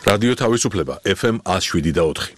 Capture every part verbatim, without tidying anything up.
რადიო თავისუფლება ეფ ემ one oh seven და four.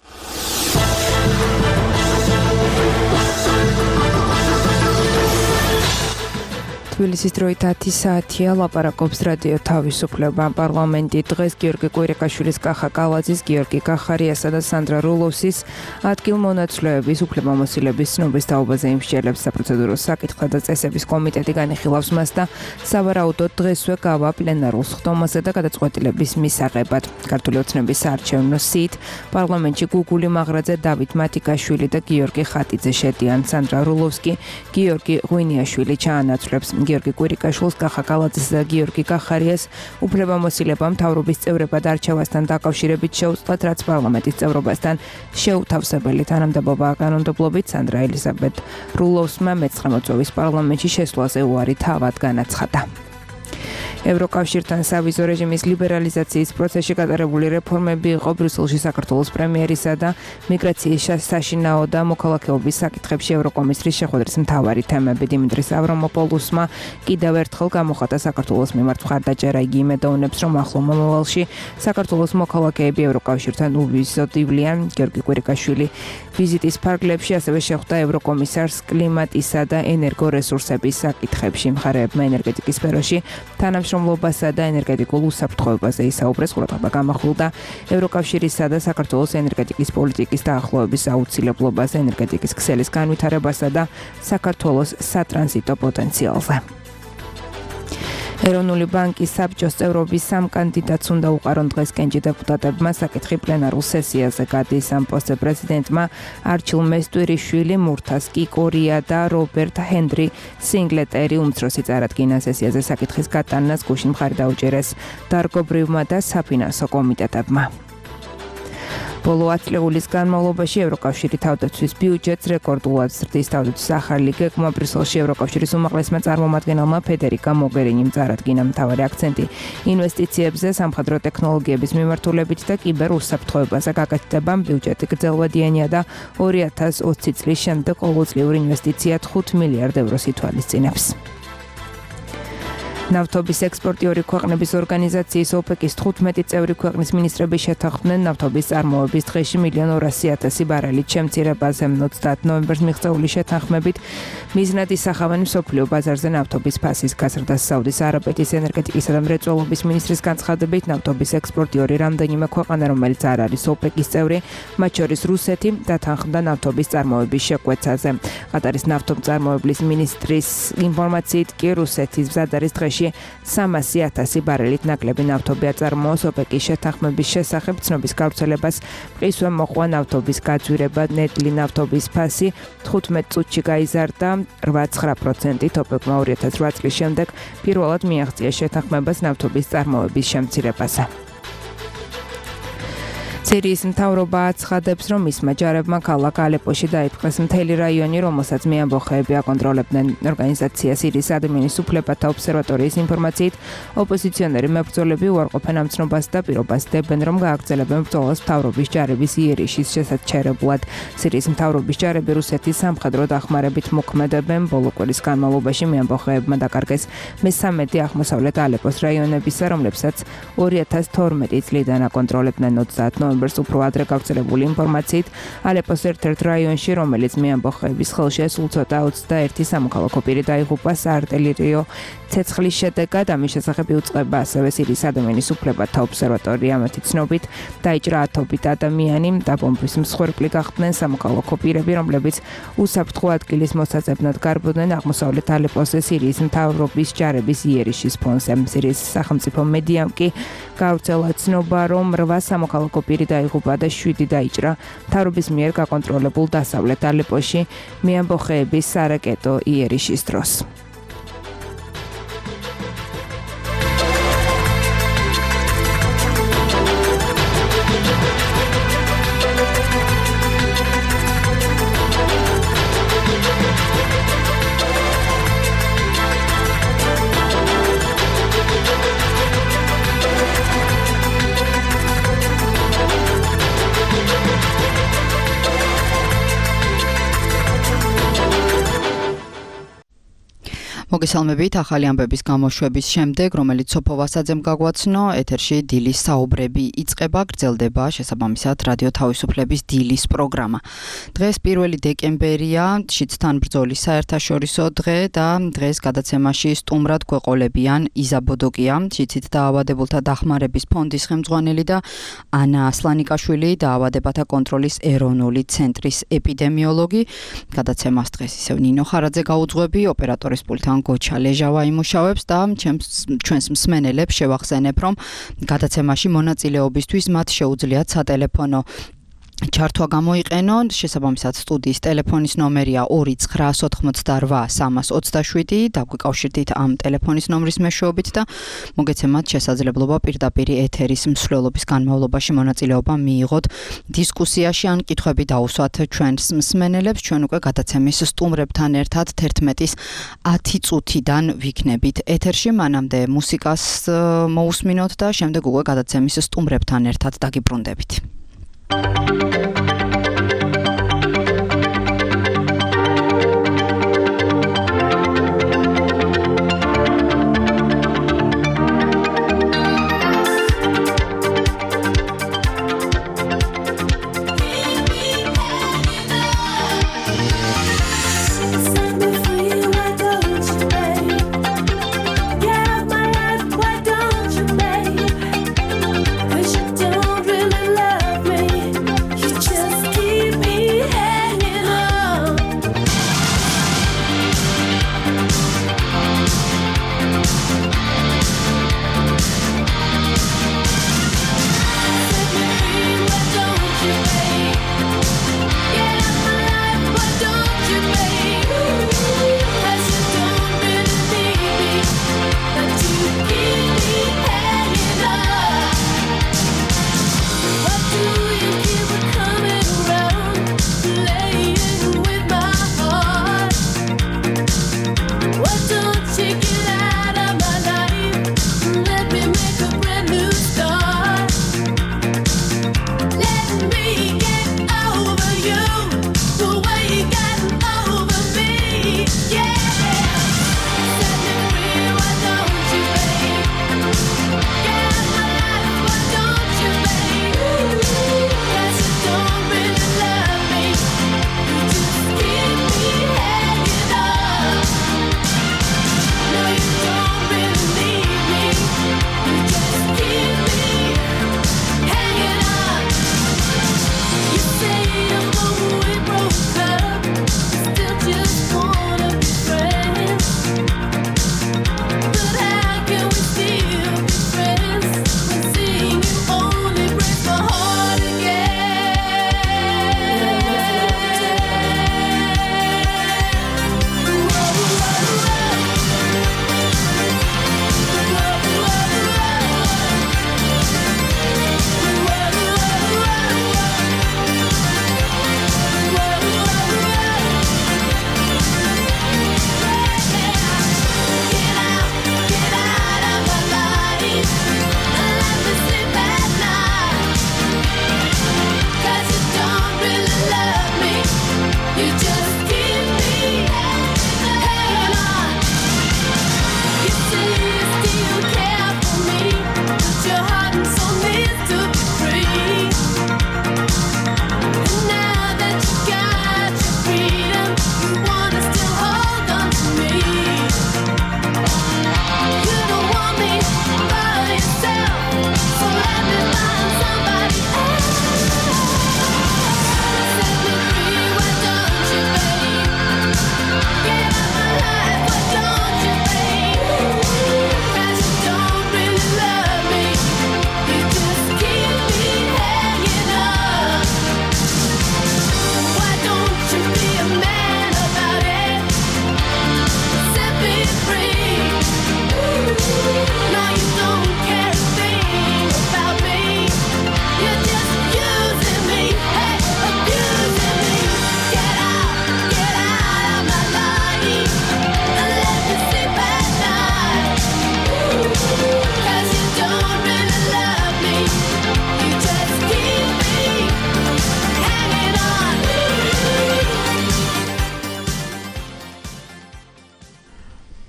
თბილისის დროით ათი საათია ლაპარაკობს რადიო თავისუფლება. პარლამენტი დღეს გიორგი კვირიკაშვილის, კახა კალაძის, გიორგი კახარიასა და სანდრა რულოვსის ადგილმონაცვლეების უფლებამოსილების ცნობის თაობაზე იმსჯელებს. საპროცედურო საკითხთა და წესების კომიტეტი განიხილავს მას და სავარაუდოდ დღესვე გავა პლენარულ სხდომაზე და გადაწყვეტილების მისაღებად. ქართული ოცნების საარჩევნო სიით პარლამენტში გუგული მაღრაძე, დავით მათიკაშვილი და გიორგი ხატიძე შედიან. სანდრა რულოვსკი გიორგი ღვინიაშვილი ჩაანაცვლებს. გიორგი კვირიკაშვილს, კახა კალაძეს და გიორგი კახარიას უფლებამოსილება მთავრობის წევრებად არჩევასთან დაკავშირებით შეუწყლათ, რაც პარლამენტის წევრობასთან შეუთავსებელი. თანამდებობა კანონმდებლობით სანდრა ელიზაბეთ რულოვსმა მეცხრე მოწვევის პარლამენტში შესვლაზე უარი თავად განაცხადა. ევროკავშირთან სავიზო რეჟიმის ლიბერალიზაციის პროცესში გატარებული რეფორმები იყო ბრიუსელში საქართველოს პრემიერისა და მიგრაციის საშინაო და მოქალაქეობის საკითხებში ევროკომისრის შეხვედრის მთავარი თემები. დიმიტრის ავრამოპოლუსმა კიდევ ერთხელ გამოხატა საქართველოს მიმართ მხარდაჭერა. იგი იმედოვნებს, რომ ახლო მომავალში საქართველოს მოქალაქეები ევროკავშირთან უვიზოდივლიან. გიორგი კვირიკაშვილი ვიზიტის ფარგლებში ასევე შეხვდა ევროკომისარს კლიმატისა და ენერგორესურსების საკითხებში. მხარეებმა ენერგეტიკის სფეროში თანამშრომლობასა და ენერგეტიკულ უსაფრთხოებაზე ისაუბრეს. ყურადღება გამახვილდა ევროკავშირისა და საქართველოს ენერგეტიკის პოლიტიკის დაახლოების აუცილებლობაზე, ენერგეტიკის ქსელის განვითარებასა და საქართველოს სატრანზიტო პოტენციალზე. ეროვნული ბანკის საბჭოს წევრობის სამ კანდიდატს უნდა უყარონ დღეს კენჭი დეპუტატებმა. საკითხი პლენარულ სესიაზე გადის. ამ პოსტზე პრეზიდენტმა არჩილ მესტვირიშვილი, მურთას კიკორია და რობერტ ჰენდრი სინგლეტერი უმცროსი წარადგინა. სესიაზე საკითხის გატანას გუშინ მხარი დაუჭერეს დარგობრივმა და საფინანსო კომიტეტებმა. ბოლო ათი წლების განმავლობაში ევროკავშირი თავდაცვის ბიუჯეტს რეკორდულად ზრდის. თავდაცვის ახალი გეგმა ბრიუსელში ევროკავშირის უმაღლესმა წარმომადგენელმა ფედერიკა მოგერინიმ წარადგინა. მთავარი აქცენტი ინვესტიციებზე, სამხედრო ტექნოლოგიების მიმართულებით და კიბერ უსაფრთხოებაზე გაკეთდება. ბიუჯეტი გრძელვადიანია და ორი ათას ოცი წლის შემდეგ ყოველწლიური ინვესტიცია ხუთ მილიარდ ევროს ითვალისწინებს. ნავთობის ექსპორტიორი ქვეყნების ორგანიზაციის ოპეკის თხუთმეტი წევრი ქვეყნის მინისტრები შეთანხმდნენ ნავთობის წარმოების დღეში მილიონ ორასი ათასი ბარელით შემცირებაზე. ოცდაათი ნოემბერს მიღწეული შეთანხმებით მიზნად ისახავენ მსოფლიო ბაზარზე ნავთობის ფასის გაზრდას. საუდის არაბეთის ენერგეტიკისა და მრეწველობის მინისტრის განცხადებით, ნავთობის ექსპორტიორი რამდენიმე ქვეყანა, რომელიც არ არის ოპეკის წევრი, მათ შორის რუსეთი, დათანხმდა ნავთობის წარმოების შეკვეცაზე. ყატარის ნავთობწარმოებლის მინისტრის ინფორმაციით კი რუსეთის მზად არის დღეში სამასი ათასი ბარელით ნაკლები ნავთობი აწარმოოს. ოპეკის შეთანხმების შესახებ ცნობის გავრცელებას მყისვე მოყვა ნავთობის გაძვირება. ნედლი ნავთობის ფასი თხუთმეტ წუთში გაიზარდა რვა ცხრა პროცენტით. ოპეკმა ორი ათას რვა წლის შემდეგ პირველად მიაღწია შეთანხმებას ნავთობის წარმოების შემცირებაზე. სირიის მთავრობა აცხადებს, რომ მისმა ჯარებმა ქალაქ ალეპოში დაიპყრეს მთელი რაიონი, რომელსაც მეამბოხეები აკონტროლებდნენ. ორგანიზაცია სირიის ადამიანის უფლებათა ობსერვატორიის ინფორმაციით, ოპოზიციონერი მებრძოლები უარყოფენ ამ ცნობას და პირობას დებენ, რომ გააგრძელებენ ბრძოლას მთავრობის ჯარების იერიშის შესაჩერებლად. სირიის მთავრობის ჯარები რუსეთის სამხედრო დახმარებით მოქმედებენ. ბოლო კვირის განმავლობაში მეამბოხეებმა დაკარგეს მესამედი აღმოსავლეთ ალეპოს რაიონებისა, რომლებსაც ორი ათას თორმეტი წლიდან აკონტროლებდნენ. ოცდაათი ნოემბერს უფრო ადრე გავრცელებული ინფორმაციით, ალეპოს ერთ-ერთ რაიონში, რომელიც მეამბოხეების ხელშია, სულ ცოტა ოცდაერთი სამოქალაქო პირი დაიღუპა საარტილერიო ცეცხლის შედეგად. ამის შესახებ იუწყება ასევე სირიის ადამიანის უფლებათა ობსერვატორია. მათი ცნობით დაიჭრა ათობით ადამიანი და ბომბის მსხვერპლი გახდნენ სამოქალაქო პირები, რომლებიც უსაფრთხო ადგილის მოსაძებნად გარბოდნენ აღმოსავლეთ ალეპოზე სირიის მთავრობის ჯარების იერიშის ფონზე. სირიის სახელმწიფო მედიამ კი გავრცელა ცნობა, რომ რვა სამოქალაქო პირი დაიღუპა და შვიდი დაიჭრა მთავრობის მიერ გაკონტროლებულ დასავლეთ ალეპოში მეამბოხეების სარაკეტო იერიშის დროს. მოგესალმებით ახალი ამბების გამოშვების შემდეგ, რომელიც სოფო ვასაძემ გაგვაცნო, ეთერში დილის საუბრები იწყება, გრძელდება შესაბამისად რადიო თავისუფლების დილის პროგრამა. დღეს პირველი დეკემბერია, შიდთან ბრძოლის საერთაშორისო დღე და დღეს გადაცემაში სტუმრად გვეყოლებიან იზა ბოდოკია, შიდით დაავადებულთა დახმარების ფონდის ხელმძღვანელი და ანა ასლანიკაშვილი, დაავადებათა კონტროლის ეროვნული ცენტრის ეპიდემიოლოგი. გადაცემას დღეს ისევ ნინო ხარაძე გაუძღვები, ოპერატორის პულტთან გოჩა ლეჟავა იმუშავებს და ჩვენს მსმენელებს შევახსენებ, რომ გადაცემაში მონაწილეობისთვის მათ შეუძლიათ სატელეფონო ჩართვა გამოიყენონ, შესაბამისად სტუდიის ტელეფონის ნომერია ორი ცხრა ოთხმოცდარვა სამას ოცდაშვიდი, დაგვიკავშირდით ამ ტელეფონის ნომრის მეშვეობით და მოგეცემათ შესაძლებლობა პირდაპირ ეთერის მსვლელობის განმავლობაში მონაწილეობა მიიღოთ დისკუსიაში ან კითხვები დაუსვათ ჩვენს მსმენელებს. ჩვენ უკვე გადაცემის სტუმრებთან ერთად თერთმეტის ათი წუთიდან ვიქნებით ეთერში, მანამდე მუსიკას მოусმინოთ და შემდეგ უკვე გადაცემის სტუმრებთან ერთად დაგიბრუნდებით. You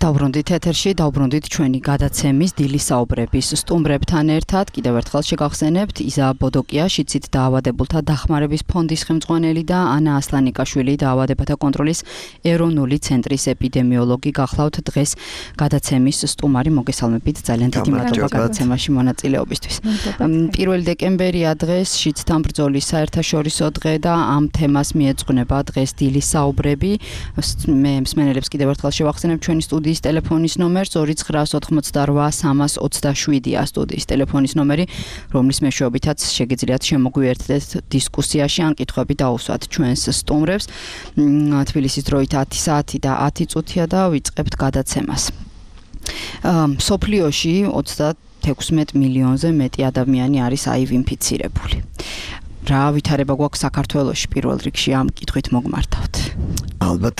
დავბრუნდით ეთერში, დავბრუნდით ჩვენი გადაცემის დილის საუბრების სტუმრებთან ერთად. Კიდევ ერთხელ შეგახსენებთ, იზა ბოდოკია, შიცით დაავადებულთა დახმარების ფონდის ხელმძღვანელი და ანა ასლანიკაშვილი, დაავადებათა კონტროლის ეროვნული ცენტრის ეპიდემიოლოგი გახლავთ დღეს გადაცემის სტუმარი. მოგესალმებით, ძალიან დიდი მადლობა გადაცემაში მონაწილეობისთვის. პირველი დეკემბერია დღეს, შიცთან ბრძოლის საერთაშორისო დღე და ამ თემას მიეძღვნება დღეს დილის საუბრები. მე მსმენელებს კიდევ ერთხელ შევახსენებ ჩვენი სტუდიის ტელეფონის ნომერს ორი ცხრა ოცდაოთხმოცდარვა სამას ოცდაშვიდია სტუდიის ტელეფონის ნომერი, რომლის მეშვეობითაც შეგიძლიათ შემოგვიერთდეთ დისკუსიაში ან კითხვები დაუსვათ ჩვენს სტუმრებს. თბილისის დროით ათი საათი და ათი წუთია და ვიწყებთ გადაცემას. მსოფლიოში ოცდათექვსმეტ მილიონზე მეტი ადამიანი არის აივ ინფიცირებული. რა ვითარება გვაქვს საქართველოში პირველ რიგში ამ კითხვით მოგმართავთ? ალბათ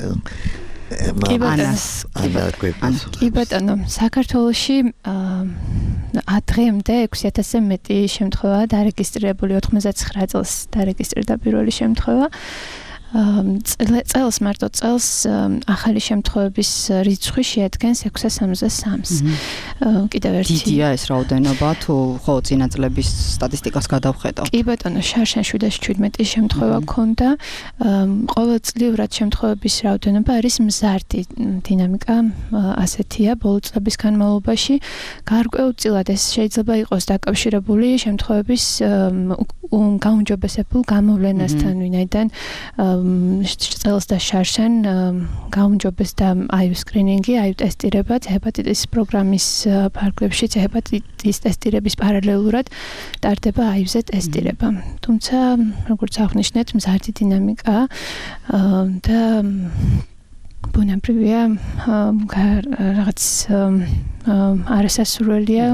ანას კი ბატონო, საქართველოში დღემდე ექვსი ათასზე მეტი შემთხვევაა დარეგისტრირებული, ოცდათხმეტ წელს დარეგისტრირდა პირველი შემთხვევა. წელს მარტო წელს ახალი შემთხვევების რიცხვი შეადგენს ექვსას სამოცდასამს. კიდევ ერთი დიდია ეს რაოდენობა, თუ ხო წინა წლების სტატისტიკას გადავხედავ. კი ბატონო, შარშან შვიდას შვიდმეტი შემთხვევა ქონდა. ყოველწლიურად შემთხვევების რაოდენობა არის მზარდი, დინამიკა ასეთია ბოლო წლების განმავლობაში. გარკვეულწილად ეს შეიძლება იყოს დაკავშირებული შემთხვევების გაუმჯობესებულ გამოვლენასთან, ვინაიდან წელს და შარშან გაუმჯობესდა აივ სკრინინგი, აივ ტესტირება, ჰეპატიტის პროგრამის ფარგლებშიც ჰეპატიტის ტესტირების პარალელურად ტარდება აივზე ტესტირება. თუმცა, როგორც აღნიშნეთ, მზარდი დინამიკაა და ბუნებრივია რაღაც არასასურველია.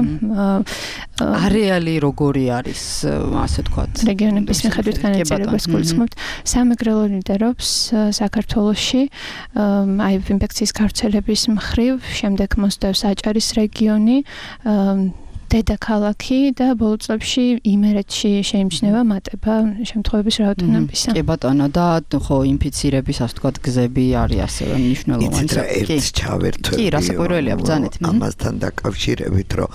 არეალი როგორი არის, ასე თქვათ, რეგიონების მიხედვით განაწილებას გულისხმობთ. სამეგრელო ლიდერობს საქართველოში აივ ინფექციის გავრცელების მხრივ, შემდეგ მოსდევს აჭარის რეგიონი, დედაქალაქი და ბოლო წლებში იმერეთში შეიმჩნევა მატება შემთხვევების რაოდენობისა. კი ბატონო, და ხო ინფიცირების, ასე თქვათ, გზები არის ასევე მნიშვნელოვანი. იცით რა, ერთს ჩავერთვები. კი, რასაკვირველია, ბრძანეთ. ამასთან დაკავშირებით, რომ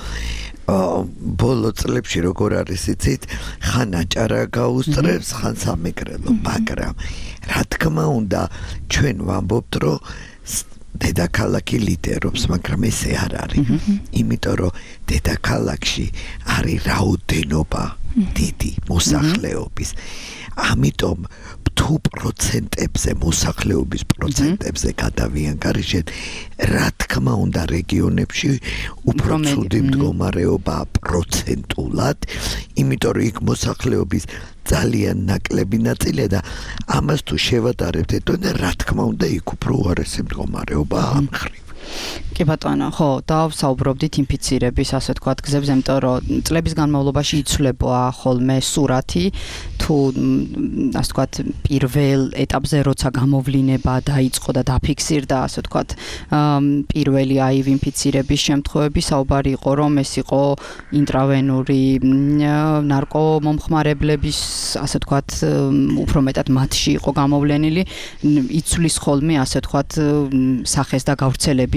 ბოლო წლებში როგორ არის იცით, ხან აჭარა გაუსწრებს, ხან სამეგრელო, მაგრამ რა თქმა უნდა, ჩვენ ვამბობთ, რომ დედაქალაქი ლიდერობს, მაგრამ ესე არ არის. იმიტომ რომ დედაქალაქში არის რაოდენობა დიდი მოსახლეობის. ამიტომ თუ პროცენტებზე, მოსახლეობის პროცენტებზე გადავიან გარშემო, რა თქმა უნდა რეგიონებში უფრო ცუდი მდგომარეობა პროცენტულად, იმიტომ რომ იქ მოსახლეობის ძალიან ნაკლები ნაწილია და ამას თუ შევადარებთ, ეთქვა რა თქმა უნდა იქ უფრო უარესი მდგომარეობა ამ ხრივ. კი ბატონო, ხო, და საუბრობდით ინფიცირების, ასე თქვათ, გზებზე, იმიტომ რომ წლების განმავლობაში იცვლებოდა ხოლმე სურათი, თუ ასე თქვათ, პირველ ეტაპზე როცა გამოვლინება დაიწყო და დაფიქსირდა, ასე თქვათ, პირველი აივ ინფიცირების შემთხვევები, საუბარი იყო, რომ ეს იყო ინტრავენური ნარკომომხმარებლების, ასე თქვათ, უფრო მეტად მათში იყო გამოვლენილი, იცვლის ხოლმე, ასე თქვათ, სახეს და გავრცელების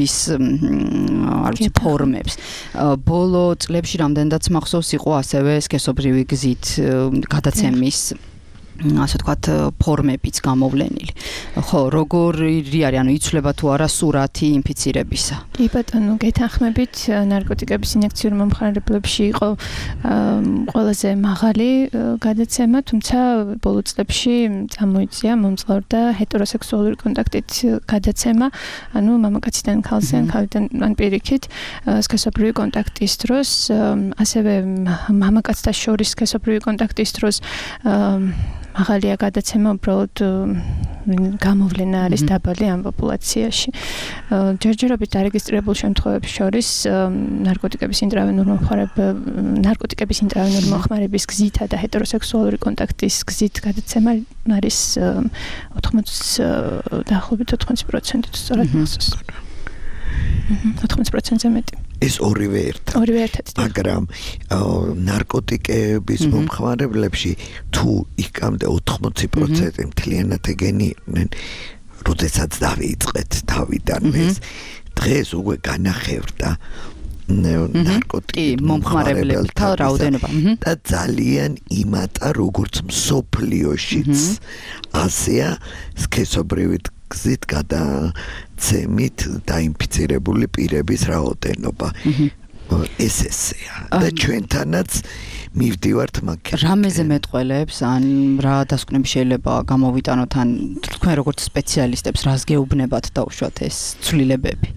არ ვიცი ფორმებს. ბოლო წლებში რამდენადაც მახსოვს იყო ასევე სქესობრივი გზით გადაცემის ასე თქვათ ფორმებიც გამოვლენილი. ხო, როგორი არის, ანუ იცვლება თუ არა სურათი ინფიცირებისა? კი ბატონო, გეთანხმებით, ნარკოტიკების ინjekციურ მომხმარებლებში იყო ყველაზე მაღალი გადაცემა, თუმცა ბოლო წლებში წამოიწია, მომძლავრდა ჰეტეროსექსუალური კონტაქტით გადაცემა, ანუ მამაკაციდან ქალზე, ქალიდან ან პირიქით სქესობრივი კონტაქტის დროს, ასევე მამაკაცთა შორის სქესობრივი კონტაქტის დროს მაღალია გადაცემა, უბრალოდ გამოვლენა არის დაბალი ამ პოპულაციაში. ჯერჯერობით დარეგისტრირებულ შემთხვევებს შორის ნარკოტიკების ინტრავენურ ნარკოტიკების ინტრავენური მოხმარების გზითა და ჰეტეროსექსუალური კონტაქტის გზით გადაცემა არის ოთხმოც დაახლოებით ოთხმოცი პროცენტით სწორად მახსოვს. ოთხმოცი პროცენტზე მეტი. ეს ორივე ერთად. ორივე ერთად. მაგრამ ნარკოტიკების მომხმარებლებში თუ იქამდე ოთხმოცი პროცენტი მთლიანად ეგენი იყვნენ, როდესაც დავიწყეთ თავიდან ეს დღეს უკვე განახევრდა ნარკოტიკი მომხმარებლებთან რაოდენობა და ძალიან იმატა როგორც მსოფლიოშიც ასეა სქესობრივი გზით გადაცემით დაინფიცირებული პირების რაოდენობა ეს ესეა და ჩვენთანაც მივდივართ მაგით რამეზე მეტყველებს ან რა დასკვნები შეიძლება გამოვიტანოთ ან თქვენ როგორც სპეციალისტებს რას გეუბნებათ დაუშვათ ეს ცვლილებები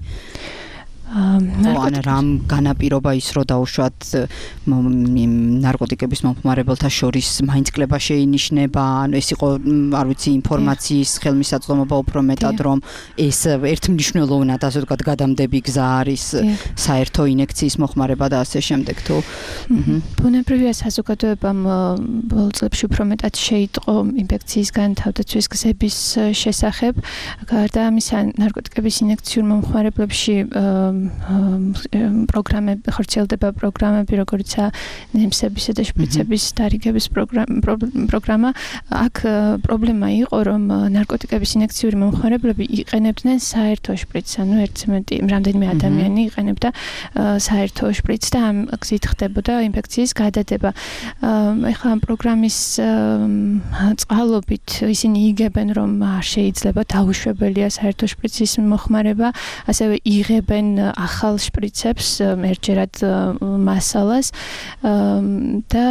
ან რამ განაპირობა ის რომ დაუშვათ ნარკოტიკების მომხმარებელთა შორის მაინც კლება შეინიშნება ან ეს იყო არ ვიცი ინფორმაციის ხელმისაწვდომობა უფრო მეტად რომ ეს ერთმნიშვნელოვნად ასე ვთქვათ გადამდები გზა არის საერთო ინექციის მოხმარება და ასე შემდეგ თუ ბუნებრივია საზოგადოებამ ბოლო წლებში უფრო მეტად შეიტყო ინფექციისგან თავდაცვის გზების შესახებ გარდა ამისა ნარკოტიკების ინექციურ მომხმარებლებში პროგრამები ხორციელდება პროგრამები როგორიცაა ნემსებისა და შპრიცების დარიგების პროგრამა აქ პრობლემა იყო რომ ნარკოტიკების ინექციური მომხმარებლები იყენებდნენ საერთო შპრიცს ანუ ერთზე მეტი რამდენიმე ადამიანი იყენებდა საერთო შპრიცს და ამ გზით ხდებოდა ინფექციის გადადება ეხლა ამ პროგრამის წყალობით ისინი იგებენ რომ არ შეიძლება დაუშვებელია საერთო შპრიცის მოხმარება ასევე იღებენ ახალ შპრიცებს ერთჯერად მასალას და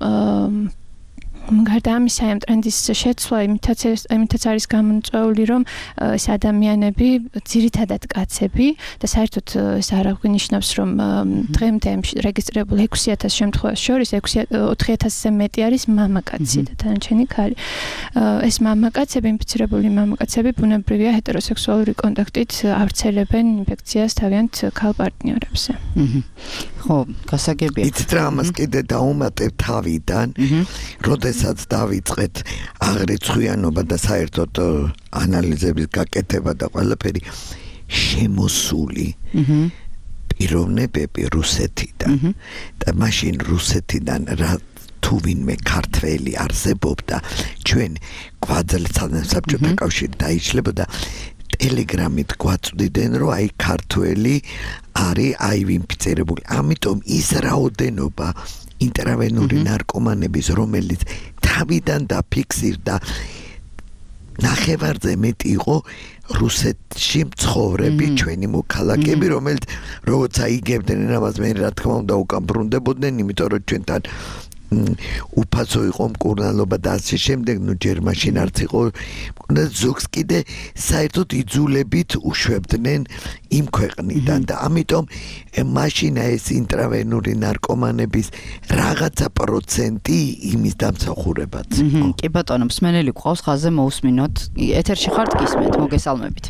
გარდა ამისა ამ ტრენდის შეცვლა იმითაც არის გამოწვეული რომ ეს ადამიანები ძირითადად კაცები და საერთოდ ეს არ აღნიშნავს რომ დღემდე რეგისტრირებული ექვსი ათას შემთხვევას შორის ოთხი ათასზე მეტი არის მამაკაცი და დანარჩენი ქალი ეს მამაკაცები ინფიცირებული მამაკაცები ბუნებრივია ჰეტეროსექსუალური კონტაქტით ავრცელებენ ინფექციას თავიანთ ქალ პარტნიორებზე ხო გასაგებია იცით რა ამას კიდე დაუმატებ თავიდან როდესაც დავიწყეთ აღრიცხვიანობა და საერთოდ ანალიზების გაკეთება და ყველაფერი შემოსული პიროვნებები რუსეთიდან და მაშინ რუსეთიდან რა თუ ვინმე ქართველი არსებობდა ჩვენ გვაძლევდა საბჭოთა კავშირი დაიშლებოდა ტელეგრამით გვაწვდიდნენ რომ აი ქართველი არის აი ინფიცირებული ამიტომ ის რაოდენობა ინტრავენური ნარკომანების რომელიც თავიდან დაფიქსირდა ნახევარზე მეტი იყო რუსეთში მცხოვრები ჩვენი მოქალაქეები რომელიც როგორც აიგებდნენ ამას მე რა თქმა უნდა უკამბრუნდებოდნენ იმიტომ რომ ჩვენთან უფასო იყო მკურნალობა და ასე შემდეგ ნუ ჯერ მაშინ არც იყო და ზოგს კიდე საერთოდ იძულებით უშვებდნენ იმ ქვეყნიდან და ამიტომ მაშინ ეს ინტრავენური ნარკომანების რაღაცა პროცენტი იმის დამსახურებაც კი ბატონო მსმენელი გვყავს ხაზზე მოусმინოთ ეთერში ხართ გისმენთ მოგესალმებით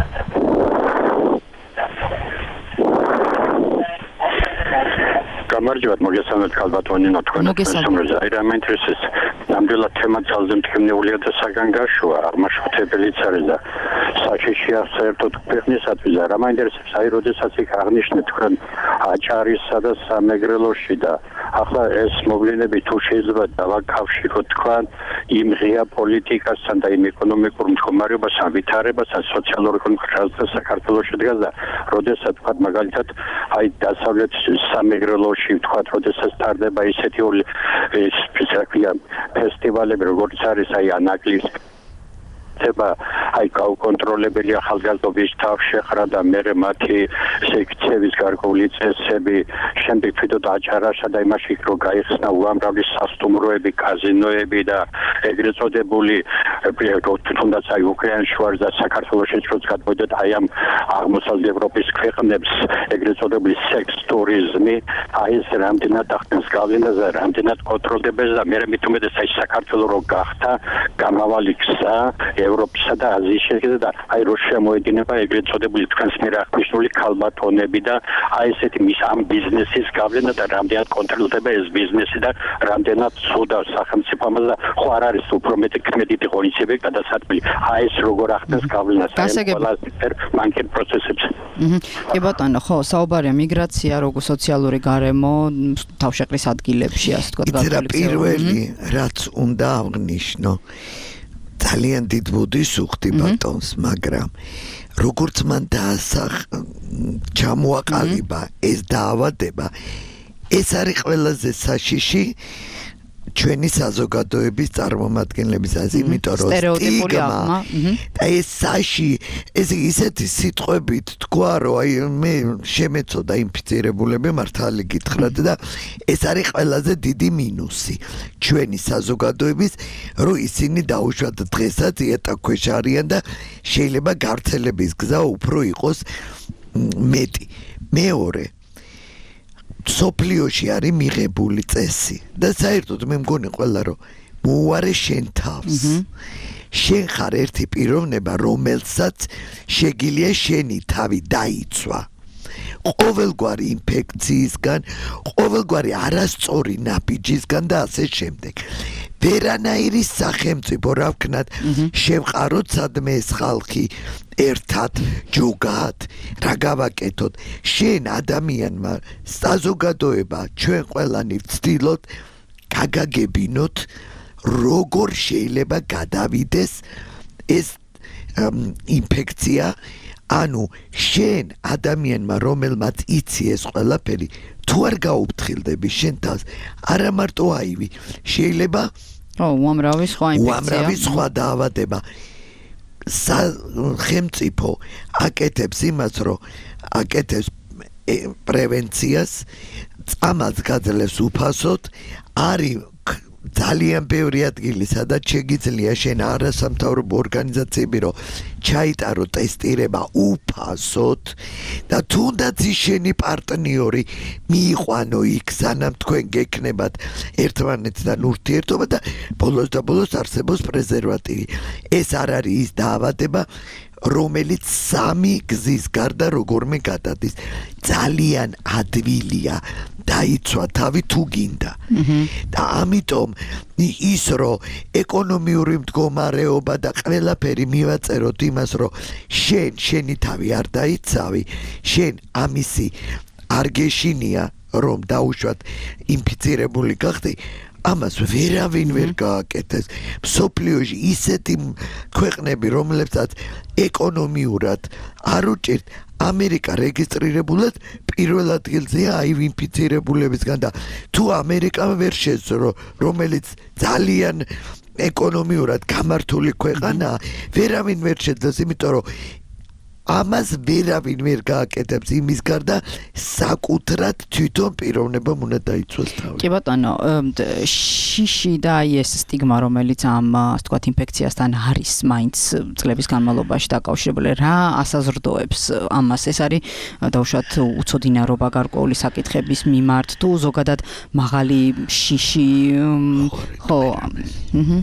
გამარჯობათ მოგესალმებით ქალბატონინო თქვენ მოსმენაზე აი რა მეინტერესებს ნამდვილად თემა ძალზე მთქმეულია და საგან გაშუა აღმაშფოთებელიც არის და საჩეშია საერთოდ ქვეყნისათვის და რა მეინტერესებს აი როდესაც იქ აღნიშნეთ თქვენ აჭარისა და სამეგრელოში და ახლა ეს მოვლენები თუ შეიძლება დავაკავშიროთ თქვენ იმ ღია პოლიტიკასთან და იმ ეკონომიკურ მდგომარეობასთან ვითარებასთან სოციალურ ეკონომიკურ საქართველოში დგას და როდესაც თქვენ მაგალითად აი დასავლეთ სამეგრელოში ვთქვათ, როდესაც ტარდება ისეთი ეს ფესტივალები, როგორც არის აი ანაკლის ხდება აი გაუკონტროლებელი ახალგაზრდობის თავშეხრა და მერე მათი სექციების გარკვეული წესები შემდეგ თვითონ აჭარასა და იმაში რო გაიხსნა უამრავი სასტუმროები, კაზინოები და ეგრეთ წოდებული თუნდაც აი უკრაინის შუა და საქართველოში როც გადმოდეთ აი ამ აღმოსავლეთ ევროპის ქვეყნებს ეგრეთ წოდებული სექს ტურიზმი აი ეს რამდენად ახდენს გავლენას და რამდენად კონტროლდება და მერე მით უმეტეს აი საქართველოს რო გახდა გამავალი გზა ევროპისა და აზიის შეკეთა და აი რო შემოედინება ეგრეთ წოდებული თქვენს მიერ აღნიშნული ქალბატონები და აი ესეთი მის ამ ბიზნესის გავლენა და რამდენად კონტროლდება ეს ბიზნესი და რამდენად ცუდა სახელმწიფო ამაზე და ხო არ არის უფრო მეტი კრედიტი ღონისები გადასაწყვეტი აი ეს როგორ ახდენს გავლენას აი მანკენ პროცესებს კი ბატონო ხო საუბარია მიგრაცია როგორ სოციალური გარემო თავშეყრის ადგილებში ასე თქვა გაგრძელებული პირველი რაც უნდა აღნიშნო ძალიან დიდ ბუდის უხდი ბატონს, მაგრამ როგორც მან დაასახ ჩამოაყალიბა ეს დაავადება, ეს არის ყველაზე საშიში ჩვენი საზოგადოების წარმომადგენლებისას, იმიტომ რომ სტიგმა და ეს საში, ეს ისეთი სიტყვებით თქვა, რომ აი მე შემეცოდა ინფიცირებულები მართალი გითხრათ და ეს არის ყველაზე დიდი მინუსი ჩვენი საზოგადოების, რომ ისინი დაუშვათ დღესაც იატაკქვეშ არიან და შეიძლება გავრცელების გზა უფრო იყოს მეტი. მეორე სოფლიოში არის მიღებული წესი და საერთოდ მე მგონი ყველა რომ მოუარე შენ თავს. შენ ხარ ერთი პიროვნება, რომელსაც შეგიძლია შენი თავი დაიცვა ყოველგვარი ინფექციისგან, ყოველგვარი არასწორი ნაბიჯისგან და ასე შემდეგ. ვერანაირი სახელმწიფო რა ვქნათ, შევყაროთ სადმე ეს ხალხი ერთად, ჯოგად, რა გავაკეთოთ. შენ ადამიანმა საზოგადოება ჩვენ ყველანი ვცდილოთ გაგაგებინოთ, როგორ შეიძლება გადავიდეს ეს ინფექცია. ანუ შენ ადამიანმა რომელმაც იცი ეს ყველაფერი, თუ არ გაუფრთხილდები შენ თავს, არა მარტო აივი, შეიძლება ო უამრავი სხვა ინფექცია, უამრავი სხვა დაავადება. სახელმწიფო აკეთებს იმას, რომ აკეთებს პრევენციას, წამალს გაძლევს უფასოდ, არის ძალიან ბევრი ადგილი, სადაც შეგიძლია შენ არასამთავრობო ორგანიზაციები, რომ ჩაიტარო ტესტირება უფასოდ და თუნდაც ის შენი პარტნიორი მიიყვანო იქ, სანამ თქვენ გექნებათ ერთმანეთთან ურთიერთობა და ბოლოს და ბოლოს არსებობს პრეზერვატივი. ეს არ არის ის დაავადება, რომელიც სამი გზის გარდა როგორმე გადადის. ძალიან ადვილია დაიცვა თავი თუ გინდა. და ამიტომ ის რომ ეკონომიური მდგომარეობა და ყველაფერი მივაწეროთ იმას, რომ შენ შენი თავი არ დაიცავი, შენ ამისი არ გეშინია, რომ დაუშვათ ინფიცირებული გახდი, ამას ვერავინ ვერ გააკეთეს. მსოფლიოში ისეთი ქვეყნები, რომლებსაც ეკონომიურად არ უჭირთ, ამერიკა რეგისტრირებულად პირველ ადგილზეა აივ ინფიცირებულებისგან და თუ ამერიკამ ვერ შეძლო, რომელიც ძალიან ეკონომიურად გამართული ქვეყანაა, ვერავინ ვერ შეძლოს, იმიტომ რომ ამას ვერავინ ვერ გააკეთებს იმის გარდა საკუთრად თვითონ პიროვნებამ უნდა დაიცვას თავი. კი ბატონო, შიში და აი ეს სტიგმა, რომელიც ამ ასე ვთქვათ ინფექციასთან არის მაინც წლების განმავლობაში დაკავშირებული, რა ასაზრდოებს ამას? ეს არის დაუშვათ უცოდინარობა გარკვეული საკითხების მიმართ თუ ზოგადად მაღალი შიში, ხო? აჰა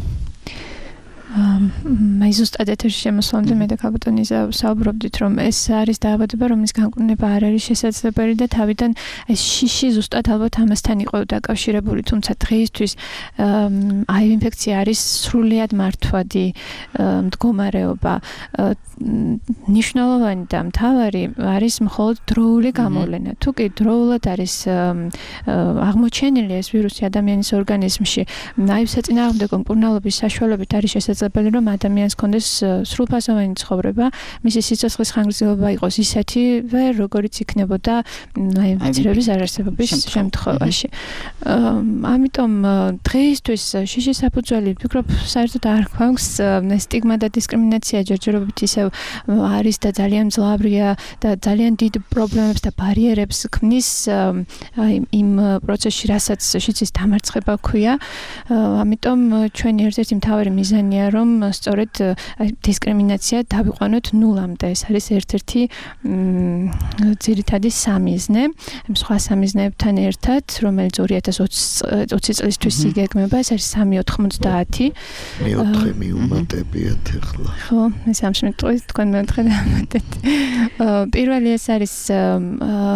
მე ზუსტად ეთერში შემოსვლამდე მე და კაპიტანი საუბრობდით, რომ ეს არის დაავადება, რომლის განკურნება არ არის შესაძლებელი და თავიდან ეს შიში ზუსტად ალბათ ამასთან იყო დაკავშირებული, თუმცა დღეისთვის აივ ინფექცია არის სრულიად მართვადი მდგომარეობა. ნიშნულოვანი და მთავარი არის მხოლოდ დროული გამოვლენა. თუ კი დროულად არის აღმოჩენილი ეს ვირუსი ადამიანის ორგანიზმში, აივსაწინააღმდეგო მკურნალობის საშუალებით არის შესაძლებელი, რომ ადამიანს ჰქონდეს სრულფასოვანი ცხოვრება, მისი სიცოცხლის ხანგრძლივობა იყოს ისეთივე, როგორიც იქნებოდა ინფექციის არარსებობის შემთხვევაში. ამიტომ დღეისთვის შიშის საფუძველი, ვფიქრობ, საერთოდ არ გვაქვს. სტიგმა და დისკრიმინაცია ჯერჯერობით ისევ არის და ძალიან მძლავრია და ძალიან დიდ პრობლემებს და ბარიერებს ქმნის იმ პროცესში, რასაც შიცის დამარცხება ქვია. ამიტომ ჩვენი ერთ-ერთი მთავარი მიზანია, რომ სწორედ დისკრიმინაცია დავიყვანოთ ნულამდე. ეს არის ერთ-ერთი ძირითადი სამიზნე, სხვა სამიზნეებთან ერთად, რომელიც ორი ათას ოცი წლისთვის იგეგმება, ეს არის სამი ოთხმოცდაათი. მეოთხე მიუმატებიათ ახლა. ხო, მე სამში მეტყვი თქვენ მეოთხე დამატეთ. პირველი ეს არის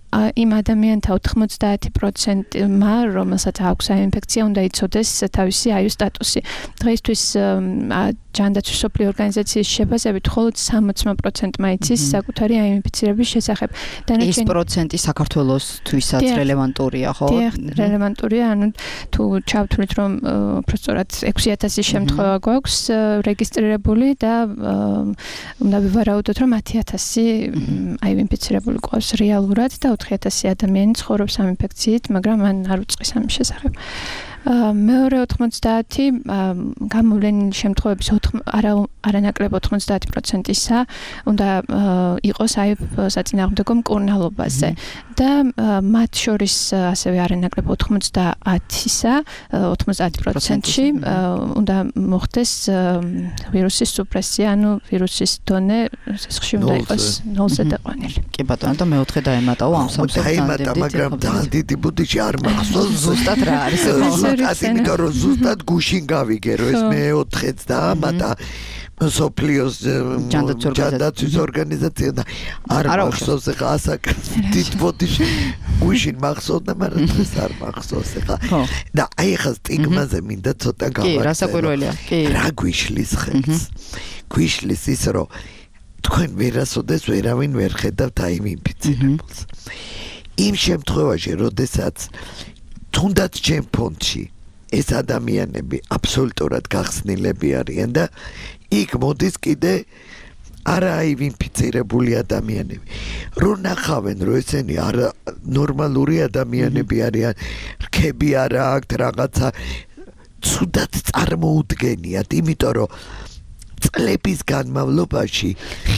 იმ ადამიანთა ოთხმოცდაათი პროცენტმა, რომელსაც აქვს აი ინფექცია, უნდა იცოდეს თავისი აიუს სტატუსი. დღეისთვის ჯანდაცვის მსოფლიო ორგანიზაციის შეფასებით მხოლოდ სამოცი პროცენტმა იცის საკუთარი აი ინფიცირების შესახებ. ეს პროცენტი საქართველოსთვისაც რელევანტურია, ხო? დიახ, რელევანტურია, ანუ თუ ჩავთვლით, რომ უბრალოდ ექვსი ათასი შემთხვევა გვაქვს რეგისტრირებული და უნდა ვივარაუდოთ, რომ ათი ათასი აი ინფიცირებული ყავს რეალურად და ოთხი ათასი ადამიანი ცხოვრობს ამ ინფექციით, მაგრამ მან არ უწყის ამის შესახებ. მეორე ოთხმოცდაათი გამოვლენილი შემთხვევების არანაკლებ ოთხმოცდაათი პროცენტისა უნდა იყოს აი საწინააღმდეგო მკურნალობაზე და მათ შორის ასევე არანაკლებ ოთხმოცდაათისა ოთხმოცდაათი პროცენტში უნდა მოხდეს ვირუსის სუპრესია, ანუ ვირუსის დონე სისხლში უნდა იყოს ნულზე დაყვანილი. კი ბატონო, და მეოთხე დაემატაო ამ სამსახურს დაემატა, მაგრამ ძალიან დიდი ბუდიში არ მახსოვს ზუსტად რა არის ზუსტად იმიტომ რომ ზუსტად გუშინ გავიგერო ეს მეოთხეც დაამატა სოფლიოს ჯანდაცვის ორგანიზაცია და არ მახსოვს ახლა ასაკით ბოდიში გუშინ მახსოვდა, მაგრამ ეს არ მახსოვს ახლა და აი ახლა სტიგმაზე მინდა ცოტა გავაკეთო. კი, რასაკვირველია. კი. რა გვიშლის ხელს? გვიშლის ის რომ თქვენ ვერასოდეს ვერავინ ვერ ხედავთ აი ინფიცირებულს. იმ შემთხვევაში, როდესაც თუნდაც ჩემ ფონდში ეს ადამიანები აბსოლუტურად გახსნილები არიან და იქ მოდის კიდე არა ინფიცირებული ადამიანები. რო ნახავენ, რომ ესენი არა ნორმალური ადამიანები არიან, რქები არა აქვთ რაღაცა, ცუდად წარმოუდგენიათ, იმიტომ რომ წლების განმავლობაში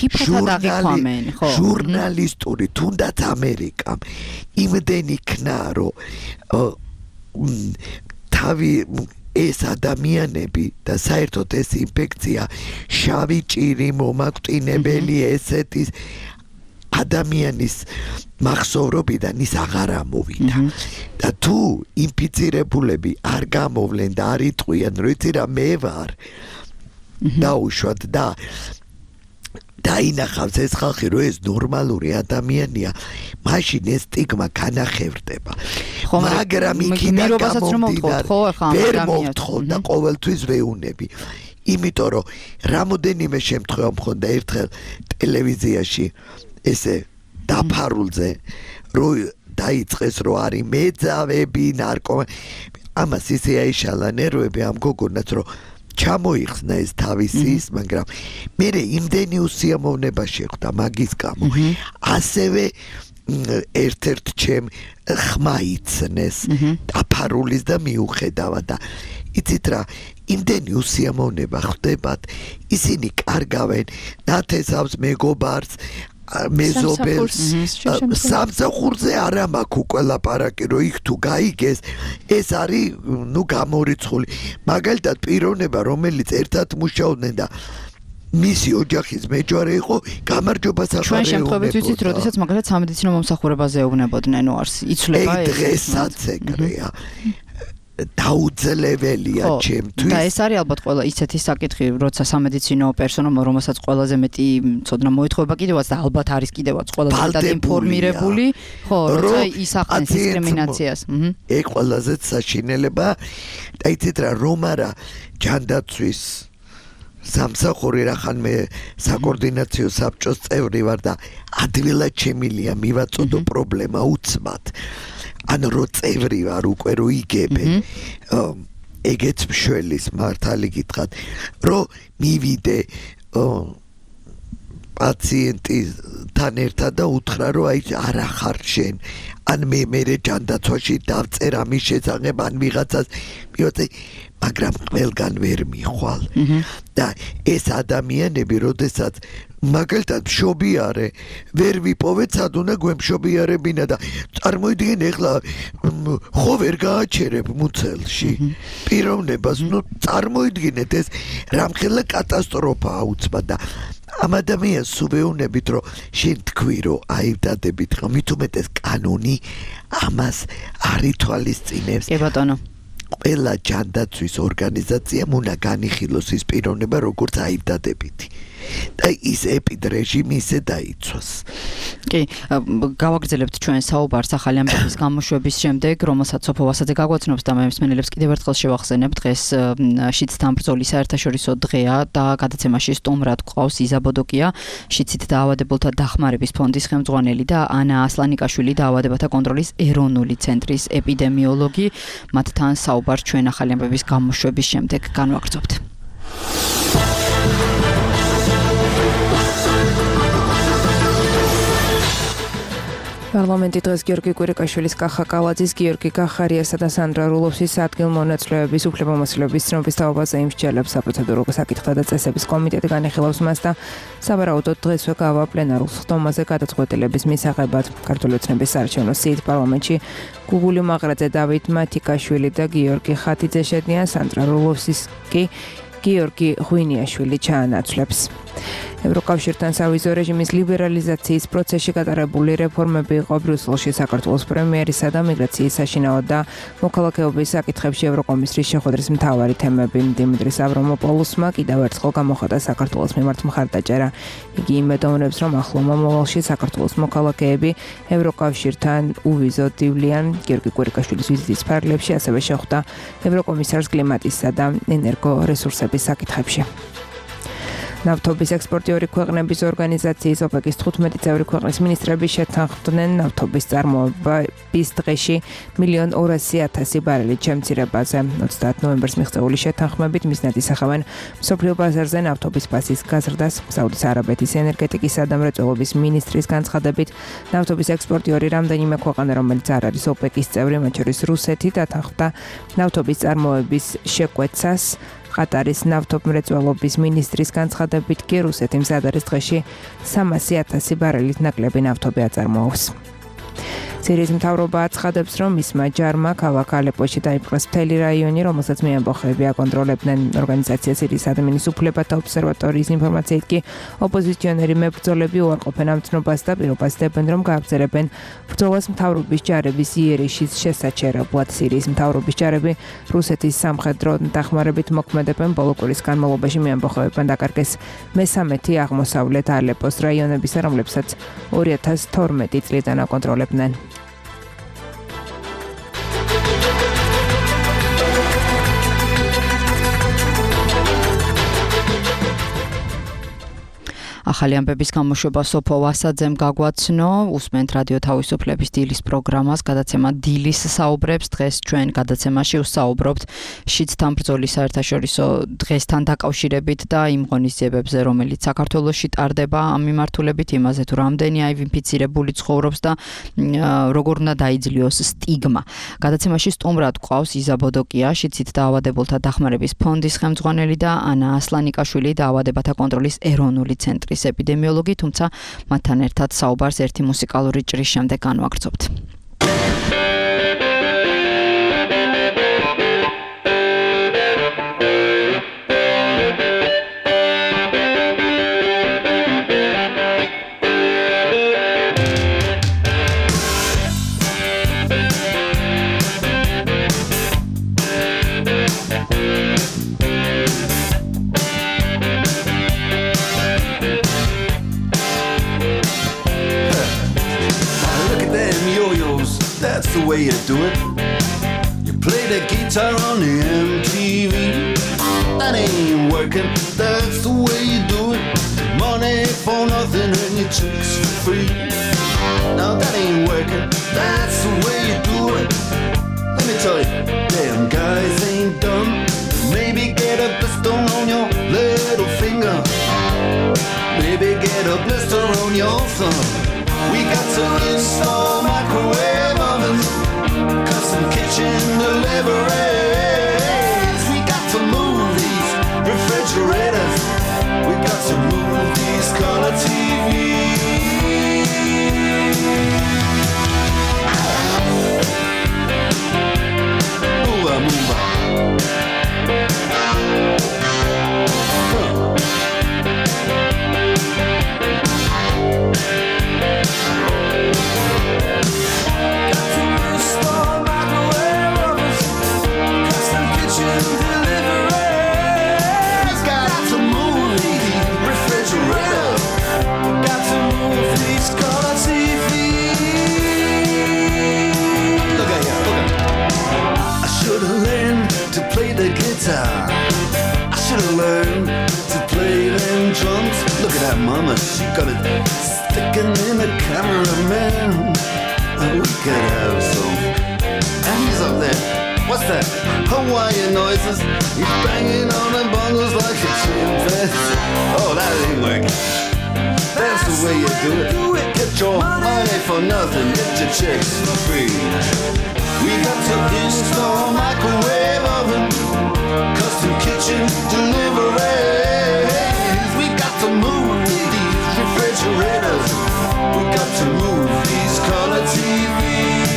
ჟურნალისტური თუნდაც ამერიკამ იმდენი ქნა, რომ თავი ეს ადამიანები და საერთოდ ეს ინფექცია შავი ჭირი მომაკვდინებელი ესეთის ადამიანის მახსოვრობიდან ის აღარ ამოვიდა და თუ ინფიცირებულები არ გამოვლენ და არ იტყვიან, რომ იცი რა მე ვარ დაუშვათ და დაინახავს ეს ხალხი, რომ ეს ნორმალური ადამიანია, მაშინ ეს სტიგმა განახევრდება. მაგრამ იქიდან გამომდინარე ვერ მოვთხოვ და ყოველთვის ვეუნები. იმიტომ რომ რამოდენიმე შემთხვევა მქონდა ერთხელ ტელევიზიაში ესე დაფარულზე, რომ დაიწყეს, რომ არის მეძავები, ნარკომანი. ამას ისე აიშალა ნერვები ამ გოგონას, რომ ჩამოიხსნა ეს თავისის, მაგრამ მე იმდენი უსიამოვნება შეხვდა მაგის გამო. ასევე ერთ-ერთ ჩემ ხმა იცნეს დაფარულის და მიუხედავა და იცით რა, იმდენი უსიამოვნება ხდებათ, ისინი კარგავენ ნათესავს, მეგობარს, მეზობელს, სამსახურზე არა მაქვს უკვე ლაპარაკი, რომ იქ თუ გაიგეს, ეს არის ნუ გამორიცხული. მაგალითად პიროვნება, რომელიც ერთად მუშაობდნენ და მისი ოჯახის მეჯვარე იყო, გამარჯვებას აღარ ჩვენ შემთხვევით ვიცით, როდესაც მაგალითად სამედიცინო მომსახურებაზე ეუბნებოდნენ, ნუ არის იცვლება ეს დღესაც ეგრეა. დაუძლებელია ჩემთვის. და ეს არის ალბათ ყველა ისეთი საკითხი, როცა სამედიცინო პერსონალმა, რომელსაც ყველაზე მეტი ცოდნა მოეთხოვება კიდევაც და ალბათ არის კიდევაც ყველაზე მეტად ინფორმირებული, ხო, როცა ისახავს დისკრიმინაციას. ეგ ყველაზე საშინელება და იცით რა, რომ არა ჯანდაცვის სამსახური რახან მე საკოორდინაციო საბჭოს წევრი ვარ და ადვილად შემილია მივაწოდო პრობლემა უცბად. ანუ რო წევრი ვარ უკვე რო იგებე ეგეც მშველის მართალი გითხრათ რო მივიდე პაციენტთან ერთად და უთხრა რომ აი არ ახარ შენ ან მე მე ჯანდაცვაში დავწერ ამის შესახებ ან ვიღაცას მივაწე მაგრამ ყველგან ვერ მიხვალ და ეს ადამიანები როდესაც მაგალითად მშობიარე ვერ ვიპოვეთ სად უნდა გვემშობიარებინა და წარმოიდგენ ეხლა ხო ვერ გააჩერებ მუცელში პიროვნებას ნუ წარმოიდგინეთ ეს რამხელა კატასტროფაა უცბად და ამ ადამიანს სუბეუნებით რომ შენ თქვი რომ აი დადებით ხომ მით უმეტეს კანონი ამას არ ითვალისწინებს კი ბატონო ყველა ჯანდაცვის ორგანიზაციამ უნდა განიხილოს ის პიროვნება როგორც აირდადებითი და ის ეპიდრეჟიმი ისე დაიცვას. კი, გავაგრძელებთ ჩვენ საუბარს ახალი ამბების გამოშვების შემდეგ, რომელსაც სოფო ვასაძე გაგვაცნობს და მე მსმენელებს კიდევ ერთხელ შევახსენებ, დღეს შიდსთან ბრძოლის საერთაშორისო დღეა და გადაცემაში სტუმრად გვყავს იზა ბოდოკია, შიდსით დაავადებულთა დახმარების ფონდის ხელმძღვანელი და ანა ასლანიკაშვილი დაავადებათა კონტროლის ეროვნული ცენტრის ეპიდემიოლოგი. მათთან საუბარს ჩვენ ახალი ამბების გამოშვების შემდეგ განვაგრძობთ. პარლამენტი დღეს გიორგი კვირიკაშვილის, კახა კალაძის, გიორგი კახარიასა და სანდრა რულოვსის ადგილმონაცვლეების უფლებამოსილების ცნობის თაობაზე იმსჯელებს საპროცედურო საკითხთა და წესების კომიტეტი განიხილავს მას და სავარაუდოდ დღესვე გავა პლენარულ ხდომაზე გადაწყვეტილების მისაღებად. ქართული ოცნების საარჩევნო სიით პარლამენტში გუგული მაღრაძე, დავით მათიკაშვილი და გიორგი ხათიძე შედიან, სანდრა რულოვსის კი გიორგი ღვინიაშვილი ჩაანაცვლებს. ევროკავშირთან სავიზო რეჟიმის ლიბერალიზაციის პროცესში გატარებული რეფორმები იყო ბრიუსელში საქართველოს პრემიერისა და მიგრაციის საშინაო და მოქალაქეობის საკითხებში ევროკომისრის შეხვედრის მთავარი თემები. დიმიტრის ავრამოპოლუსმა კიდევ ერთხელ გამოხატა საქართველოს მიმართ მხარდაჭერა. იგი იმედოვნებს, რომ ახლო მომავალში საქართველოს მოქალაქეები ევროკავშირთან უვიზოდ ივლიან. გიორგი კვირიკაშვილის ვიზიტის ფარგლებში ასევე შეხვდა ევროკომისარს კლიმატისა და ენერგორესურსების საკითხებში. ნავთობის ექსპორტიორი ქვეყნების ორგანიზაციის ოპეკის თხუთმეტი წევრი ქვეყნის მინისტრები შეთანხმდნენ ნავთობის წარმოების დღეში მილიონ ორასი ათასი ბარელით შემცირებაზე. ოცდაათ ნოემბერს მიღწეული შეთანხმებით მიზნად ისახავენ მსოფლიო ბაზარზე ნავთობის ფასის გაზრდას. საუდის არაბეთის ენერგეტიკისა და მრეწველობის მინისტრის განცხადებით, ნავთობის ექსპორტიორი რამდენიმე ქვეყანა, რომელიც არ არის ოპეკის წევრი, მათ შორის რუსეთი, დათანხმდა ნავთობის წარმოების შეკვეცას. ყატარის ნავთობმრეწველობის მინისტრის განცხადებით კი რუსეთი მზად არის დღეში სამასი ათასი ბარელით ნაკლები ნავთობი აწარმოებს. სირიის მთავრობა აცხადებს, რომ მისმა ჯარმა ქალაქ ალეპოში დაიპყრეს მთელი რაიონი, რომელსაც მეამბოხეები აკონტროლებდნენ. ორგანიზაცია სირიის ადამიანის უფლებათა ობსერვატორიის ინფორმაციით კი ოპოზიციონერი მებრძოლები უარყოფენ ამ ცნობას და პირობას დებენ, რომ გააგრძელებენ ბრძოლას მთავრობის ჯარების იერიშის შესაჩერებლად. სირიის მთავრობის ჯარები რუსეთის სამხედრო დახმარებით მოქმედებენ. ბოლო კვირის განმავლობაში მეამბოხეებმა დაკარგეს მესამეთი აღმოსავლეთ ალეპოს რაიონებისა, რომლებსაც ორი ათას თორმეტი წლიდან აკონტროლებდნენ. ახალი ამბების გამოშვება სოფო ვასაძემ გაგვაცნო, უსმენთ რადიო თავისუფლების დილის პროგრამას, გადაცემა დილის საუბრებს. დღეს ჩვენ გადაცემაში ვსაუბრობთ შიდსთან ბრძოლის საერთაშორისო დღესთან დაკავშირებით და იმ ღონისძიებებზე, რომელიც საქართველოში ტარდება ამ მიმართულებით, იმაზე თუ რამდენი აინფიცირებული ცხოვრობს და როგორ უნდა დაიძლიოს სტიგმა. გადაცემაში სტუმრად გვყავს იზა ბოდოკია, შიდსით დაავადებულთა დახმარების ფონდის ხელმძღვანელი და ანა ასლანიკაშვილი, დაავადებათა კონტროლის ეროვნული ცენტრის ეპიდემიოლოგი, თუმცა მათთან ერთად საუბარს ერთი მუსიკალური ჭრის შემდეგ განვაგრძობთ. That's the way you do it. You play the guitar on the M T V. That ain't working. That's the way you do it. Money for nothing and your chicks for free. Now that ain't working. That's the way you do it. Let me tell you, damn guys ain't dumb. Maybe get a blister on your little finger. Maybe get a blister on your thumb. We got to install microwave ovens, custom kitchen deliveries. We got to move these refrigerators. We got to move these color T Vs. Move on, move on. Got to restore microwave ovens, could have some. And he's up there. What's that? Hawaiian noises. He's banging on the bongos like a chimpanzee. Oh, that ain't working. That's the way you do it. Get your money for nothing. Get your chicks for free. We got to install microwave oven, custom kitchen deliveries. We got to move these refrigerators. We got to move these color T Vs.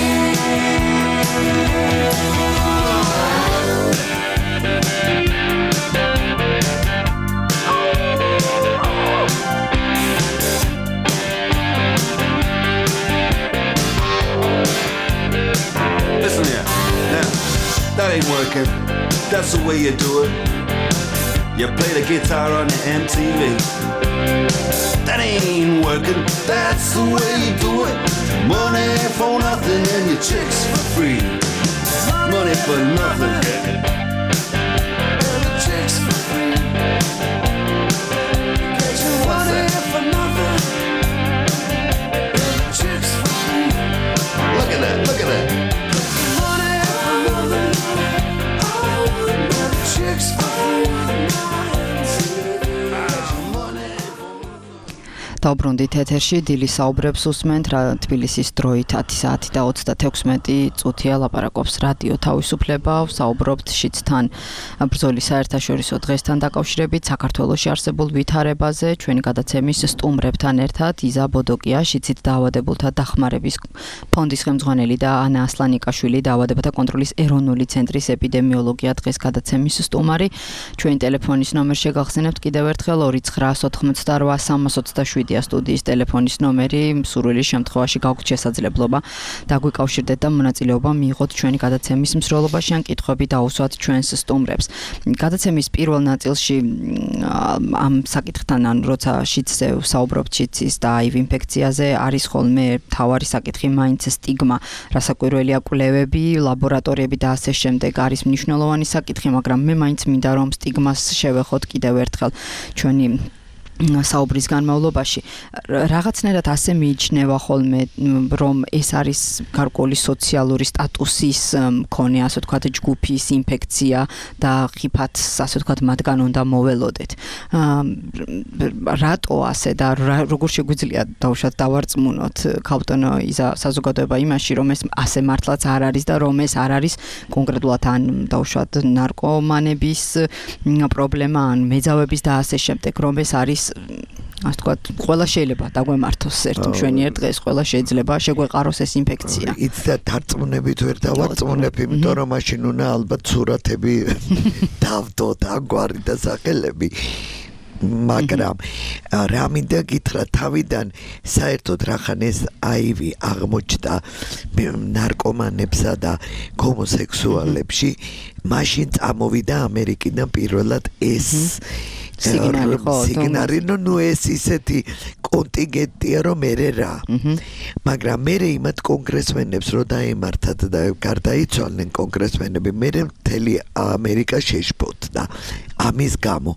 Listen here, now, that ain't working. That's the way you do it. You play the guitar on the M T V. That ain't working. That's the way you do it. Money for nothing and your chicks for free. Money for nothing and your chicks for free. Get your money for nothing and your chicks for free. Look at that, look at that. დავბრუნდით ეთერში დილის საუბრებს უსმენთ რა თბილისის დროით ათი საათი და ოცდათექვსმეტი წუთია ლაპარაკობს რადიო თავისუფლება საუბრობთ შიცთან ბრძოლის საერთაშორისო დღესთან დაკავშირებით საქართველოში არსებულ ვითარებაზე ჩვენი გადაცემის სტუმრებთან ერთად იზა ბოდოკია შიცით დაავადებულთა დახმარების ფონდის ხელმძღვანელი და ანა ასლანიკაშვილი დაავადებათა კონტროლის ეროვნული ცენტრის ეპიდემიოლოგია დღეს გადაცემის სტუმარი ჩვენი ტელეფონის ნომერი შეგახსენებთ კიდევ ერთხელ ორი ცხრა ოთხმოცდარვა სამას ოცდაშვიდი სტუდიის ტელეფონის ნომერი სურვილის შემთხვევაში გაგვგზავნეთ შესაძლებლობა დაგვიკავშირდეთ და მონაწილეობა მიიღოთ ჩვენი გადაცემის მსვლელობაში ან კითხვები დაუსვათ ჩვენს სტუმრებს. გადაცემის პირველ ნაწილში ამ საკითხთან ან როცა შიცზე ვსაუბრობთ შიცის და აივ ინფექციაზე არის ხოლმე მთავარი საკითხი მაინც სტიგმა, რასაკვირველია კვლევები, ლაბორატორიები და ასე შემდეგ არის მნიშვნელოვანი საკითხი, მაგრამ მე მაინც მინდა რომ სტიგმას შევეხოთ კიდევ ერთხელ ჩვენი საუბრის განმავლობაში რაღაცნაირად ასე მიიჩნევა ხოლმე რომ ეს არის გარკვეული სოციალური სტატუსის მქონე ასე ვთქვათ ჯგუფის ინფექცია და ხიფათ ასე ვთქვათ მათგან უნდა მოველოდეთ. რატო ასე და როგორ შეგვიძლია დავუშვათ დავარწმუნოთ ქალბატონო იზა საზოგადოება იმაში რომ ეს ასე მართლაც არ არის და რომ ეს არ არის კონკრეტულად ან დავუშვათ ნარკომანების პრობლემა ან მეძავების და ასე შემდეგ რომ ეს არის ასე ვთქვათ, ყველა შეიძლება დაგვემართოს ერთ მშვენიერ დღეს, ყველა შეიძლება შეგვეყაროს ეს ინფექცია. იცი და დარწმუნებით ვერ დავარწმუნებ, იმიტომ რომ მაშინ უნდა ალბათ სურათები დავდოთ, აგვარი და სახელები. მაგრამ რა მინდა გითხრა თავიდან საერთოდ რახან ეს აივი აღმოჩნდა ნარკომანებსა და ჰომოსექსუალებში, მაშინ წამოვიდა ამერიკიდან პირველად ეს სიგნალი ხო სიგნალი ნუ ეს ისეთი კონტინგენტია რომ მერე რა მაგრამ მერე იმათ კონგრესმენებს რო დაემართათ და გარდაიცვალნენ კონგრესმენები მერე მთელი ამერიკა შეშფოთდა ამის გამო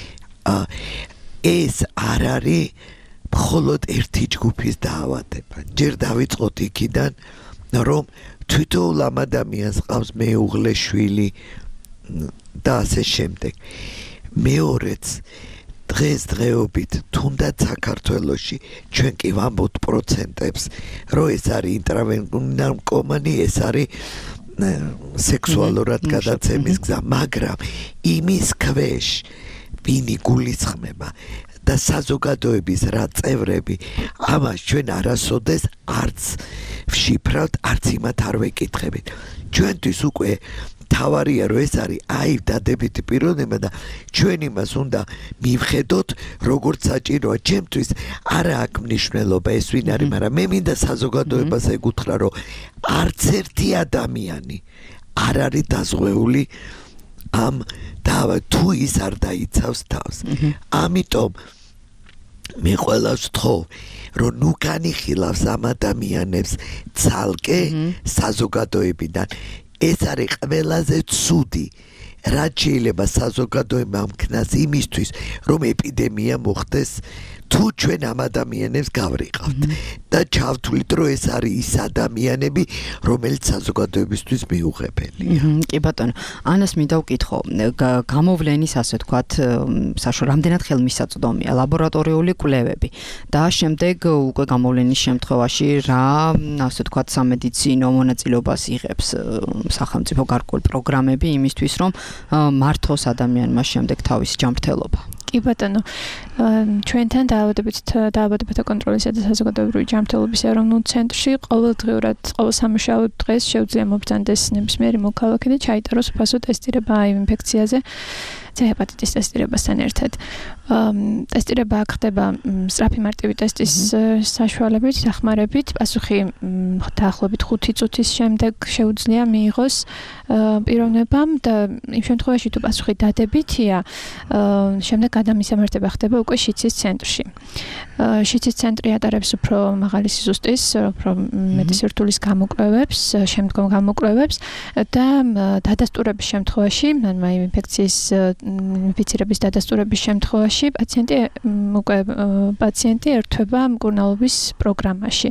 ეს არ არის მხოლოდ ერთი ჯგუფის დაავადება ჯერ დავიწყოთ იქიდან რომ თვითონ ამ ადამიანს ყავს მეუღლე შვილი და ასე შემდეგ მეორეც დღეს დღეობით თუნდაც საქართველოში ჩვენ კი ვამბობთ პროცენტებს რომ ეს არის ინტრავენციული ნარკომანი ეს არის სექსუალურად გადაცემის გზა მაგრამ იმის ქვეშ ვინი გულისხმება და საზოგადოების რა წევრები ამას ჩვენ არასოდეს არც ვშიფრავთ არც იმათ არ ვეკითხებით ჩვენთვის უკვე თავარია რომ ეს არის აივ დადებითი პიროვნება და ჩვენ იმას უნდა მივხედოთ როგორც საჭიროა ჩემთვის არა აქვს მნიშვნელობა ეს ვინ არის მაგრამ მე მინდა საზოგადოებას ეკუთხრა რომ არც ერთი ადამიანი არ არის დაზღვეული ამ დავა თუ ის არ დაიცავს თავს ამიტომ მე ყველას ვთხოვ რომ ნუ განიხილავს ამ ადამიანებს ცალკე საზოგადოებიდან ეს არის ყველაზე ცუდი რაც შეიძლება საზოგადოება ამქნას იმისთვის, რომ ეპიდემია მოხდეს, თუ ჩვენ ამ ადამიანებს გავრიყავთ და ჩავთვლით, რომ ეს არის ის ადამიანები, რომელიც საზოგადოებისთვის მიუღებელია. კი ბატონო, ანას მინდა ვკითხო, გამოვლენის ასე ვთქვათ, საშუალო რამდენად ხელმისაწვდომია ლაბორატორიული კვლევები და შემდეგ უკვე გამოვლენის შემთხვევაში რა, ასე ვთქვათ, სამედიცინო მონაწილეობას იღებს სახელმწიფო გარკვეული პროგრამები იმისთვის, რომ მართოს ადამიანმა შემდეგ თავისი ჯანმრთელობა. კი ბატონო, ჩვენთან დაავადებათა დაავადებათა კონტროლისა და საზოგადოებრივი ჯანმრთელობის ეროვნულ ცენტრში ყოველდღიურად ყოველ სამუშაო დღეს შეუძლია მობრძანდეს ნებისმიერი მოქალაქე და ჩაიტაროს უფასო ტესტირება აივ ინფექციაზე, C ჰეპატიტის ტესტირებასთან ერთად. ტესტირება აქ ხდება სწრაფი მარტივი ტესტის საშუალებით, დახმარებით, პასუხი დაახლოებით ხუთი წუთის შემდეგ შეუძლია მიიღოს პიროვნებამ და იმ შემთხვევაში თუ პასუხი დადებითია, შემდეგ გადამისამართება ხდება უკვე შიცის ცენტრში. შიცის ცენტრი ატარებს უფრო მაღალი სიზუსტის, უფრო მეტი სირთულის გამოკვლევებს, შემდგომ გამოკვლევებს და დადასტურების შემთხვევაში, ანუ აი ინფექციის ინფიცირების დადასტურების შემთხვევაში პაციენტი უკვე პაციენტი ერთვება მკურნალობის პროგრამაში.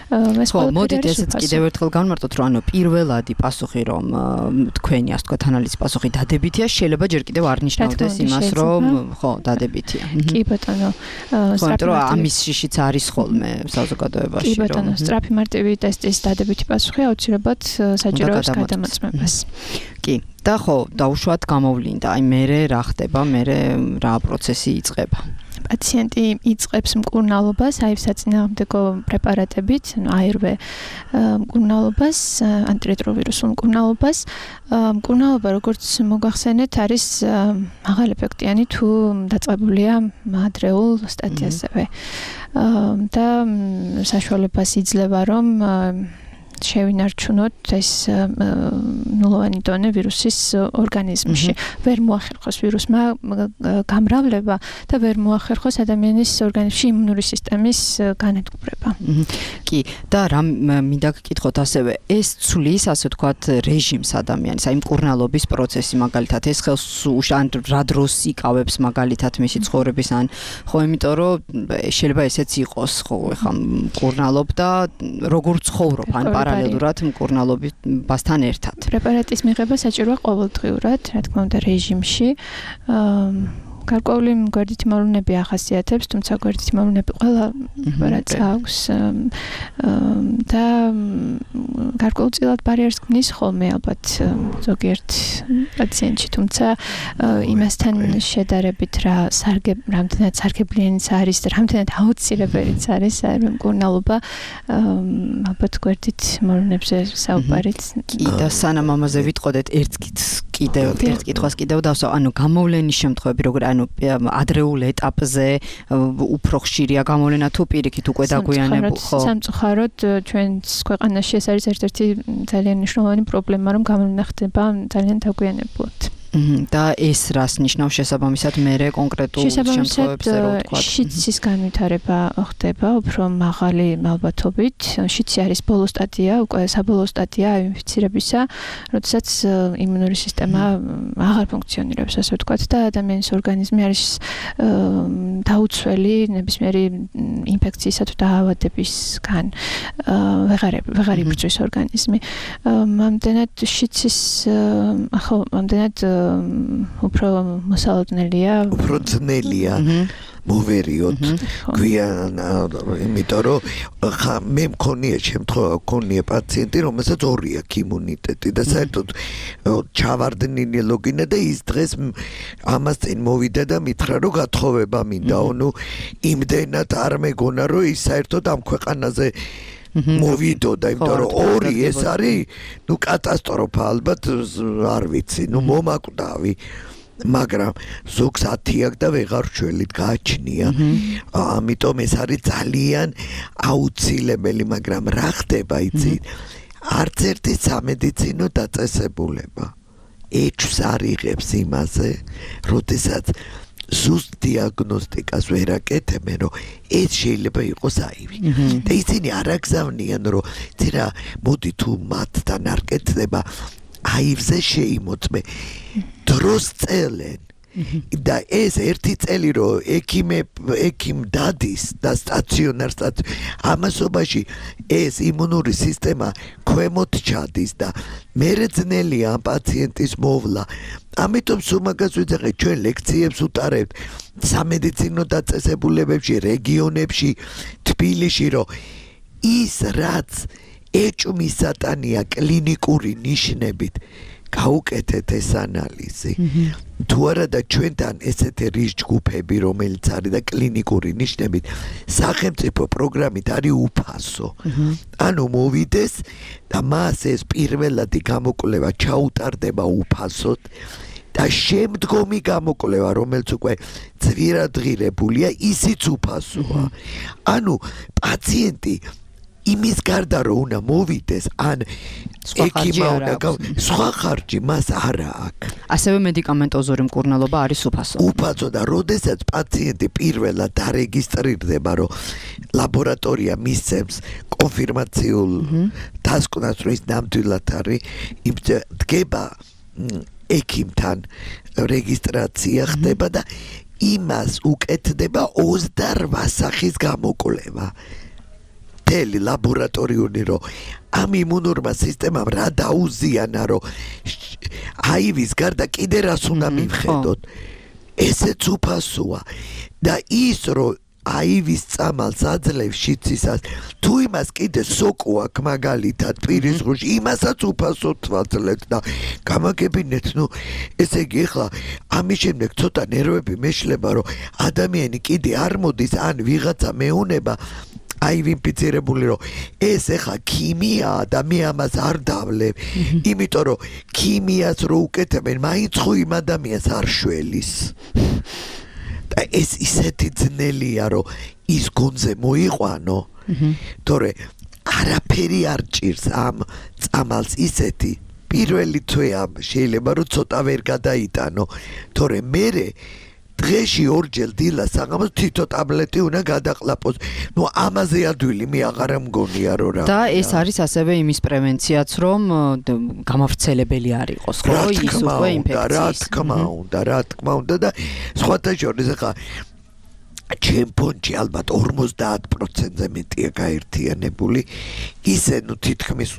ხო, მოდით ესეც კიდევ ერთხელ განმარტოთ, რომ ანუ პირველადი პასუხი, რომ თქვენი ასე ვთქვათ ანალიზის პასუხი დადებითია, შეიძლება ჯერ კიდევ არ ნიშნავდეს იმას, რომ ხო, დადებითია. კი ბატონო, სწრაფი ამის შიშიც არის ხოლმე საზოგადოებაში, რომ კი ბატონო, სწრაფი მარტივი ტესტის დადებითი პასუხი აუცილებლად საჭიროებს გადამოწმებას. კი. და ხო, დაუშვათ გამოვლინდა. აი მერე რა ხდება, მერე რა პროცესი იწყება. პაციენტი იწყებს მკურნალობას აივ საწინააღმდეგო პრეპარატებით, ანუ აირვე მკურნალობას, ანტირეტროვირუსულ მკურნალობას. მკურნალობა, როგორც მოგახსენეთ, არის მაღალეფექტიანი თუ დაწყებულია ადრეულ სტადიაზევე. და საშუალებას იძლევა, რომ შევინარჩუნოთ ეს ნულოვანი დონე ვირუსის ორგანიზმში. ვერ მოახერხოს ვირუსმა გამრავლება და ვერ მოახერხოს ადამიანის ორგანიზმში იმუნური სისტემის განადგურება. კი, და რა მინდა გკითხოთ ასევე, ეს ცვლის, ასე ვთქვათ, რეჟიმს ადამიანის, აი მკურნალობის პროცესი მაგალითად, ეს ხელს ან რა დროს იკავებს მაგალითად მისი ცხოვრების, ან ხო, იმიტომ რომ შეიძლება ესეც იყოს, ხო, ეხლა მკურნალობ და როგორ ცხოვრობ, ან პარალელურად მკურნალობასთან ერთად. პრეპარატის მიღება საჭიროა ყოველდღიურად, რა თქმა უნდა, რეჟიმში. გარკვეული გვერდითი მოვლენები ახასიათებს, თუმცა გვერდითი მოვლენები ყველა პრეპარატს აქვს და გარკვეულწილად ბარიერს ქმნის ხოლმე ალბათ ზოგიერთ პაციენტში, თუმცა იმასთან შედარებით რა სარგე რამდენად სარგებლიანიც არის და რამდენად აუცილებელიც არის მკურნალობა, ალბათ გვერდით მოვლენებზე საუბარით. კი, და სანამ ამაზე ვიტყოდეთ, ერთ კიდევ ერთ კითხვას კიდევ დავსვა, ანუ გამოვლენის შემთხვევები როგორ ანუ ადრეულ ეტაპზე უფრო ხშირია გამოვლენა თუ პირიქით უკვე დაგვიანებულ ხო? სამწუხაროდ ჩვენს ქვეყანაში ეს არის ერთ-ერთი ძალიან მნიშვნელოვანი პრობლემა, რომ გამოვლენა ხდება ძალიან დაგვიანებულად. და ეს რას ნიშნავს შესაბამისად მერე კონკრეტულ შემთხვევებზე რო ვთქვა? შიცის განვითარება ხდება უფრო მაღალი ალბათობით. შიცი არის ბოლო სტადია, უკვე საბოლოო სტადია ინფიცირებისა, როდესაც იმუნური სისტემა აღარ ფუნქციონირებს, ასე ვთქვათ, და ადამიანის ორგანიზმი არის დაუცველი ნებისმიერი ინფექციისა თუ დაავადებისგან. ვეღარ ვეღარ იბრძვის ორგანიზმი. ამდენად შიცის ხო, ამდენად უფრო მოსალოდნელია, უფრო ძნელია მოვერიოთ გვიან, იმიტომ რომ ხა მე მქონია შემთხვევა, მქონია პაციენტი, რომელსაც ორი აქვს იმუნიტეტი და საერთოდ ჩავარდნილი ლოგინა და ის დღეს ამას წინ მოვიდა და მითხრა, რომ გათხოვება მინდა, ნუ იმდენად არ მეგონა, რომ ის საერთოდ ამ ქვეყანაზე მოვიდოდა, იმიტომ რომ ორი ეს არის, ნუ კატასტროფა, ალბათ არ ვიცი, ნუ მომაკვდავი. მაგრამ ზოგს ათი აქვს და ვეღარ ჩვენით გააჩნია. ამიტომ ეს არის ძალიან აუცილებელი, მაგრამ რა ხდება იცით? არც ერთი სამედიცინო დაწესებულება ეჭვს არ იღებს იმაზე, როდესაც ზუსტ დიაგნოსტიკას ვერ აკეთებენ, რომ ეს შეიძლება იყოს აივი. და ისინი არ აგზავნიან, რომ ცირა მოდი თუ მათთან არ კეთდება, აივზე შეიმოწმე დროს წელენ და ეს ერთი წელი რომ ექიმე ექიმ დადის და სტაციონარ ამასობაში ეს იმუნური სისტემა ქვემოთ ჩადის და მერე ძნელია ამ პაციენტის მოვლა ამიტომ სულ-მაგას ვიძახეთ ჩვენ ლექციებს უტარებთ სამედიცინო დაწესებულებებში რეგიონებში თბილისში რომ ის რაც ეჭვმის სატანია კლინიკური ნიშნებით გაუკეთეთ ეს ანალიზი თუ არა და ჩვენთან ესეთი რიგ ჯგუფები რომელიც არის და კლინიკური ნიშნებით სახელმწიფო პროგრამით არის უფასო ანუ მოვიდეს და მას ეს პირველადი გამოკვლევა ჩაუტარდება უფასოდ და შემდგომი გამოკვლევა რომელიც უკვე ძვირადღირებულია ისიც უფასოა ანუ პაციენტი იმის გარდა რომ უნდა მოვიდეს ან ექიმა უნდა სხვა ხარჯი მას არა აქვს ასევე მედიკამენტოზური მკურნალობა არის უფასო უფასო და როდესაც პაციენტი პირველად დარეგისტრირდება რომ ლაბორატორია მისცემს კონფირმაციულ დასკვნას რომ ის ნამდვილად არის იმ დგება ექიმთან რეგისტრაცია ხდება და იმას უკეთდება ოცდაორ სახის გამოკვლევა მთელი ლაბორატორიული რომ ამ იმუნურმა სისტემამ რა დაუზიანა რომ აივის გარდა კიდე რას უნდა მივხედოთ ესეც უფასოა და ის რომ აივის წამალს აძლევს შიცისას თუ იმას კიდე სოკო აქვს მაგალითად პირის ღრუში იმასაც უფასოდ ვაძლევთ და გამაგებინეთ ნუ ესე იგი ახლა ამის შემდეგ ცოტა ნერვები მეშლება რომ ადამიანი კიდე არ მოდის ან ვიღაცა მეუნება აი ვინფიცირებული რომ ეს ახლა ქიმიაა და მე ამას არ დავლებ იმიტომ რომ ქიმიას რო უკეთებენ მაინც ხო იმ ადამიანს არ შველის და ეს ისეთი ძნელია რომ ის გონზე მოიყვანო თორე არაფერი არ ჭირს ამ წამალს ისეთი პირველი თვე შეიძლება რომ ცოტა ვერ გადაიტანო თორე მერე დღეში ორჯერ დილას საღამოს თითო ტაბლეტი უნდა გადაყლაპოს. ნუ ამაზე ადვილი მე აღარ მგონია რომ რა. და ეს არის ასევე იმის პრევენციაც რომ გამავრცელებელი არ იყოს, ხო? ის უკვე ინფექციის. რა თქმა უნდა, რა თქმა უნდა და სხვათა შორის ახლა ჩემ ფონდში ალბათ ორმოცდაათ პროცენტზე მეტია გაერთიანებული. ისე ნუ თითქმის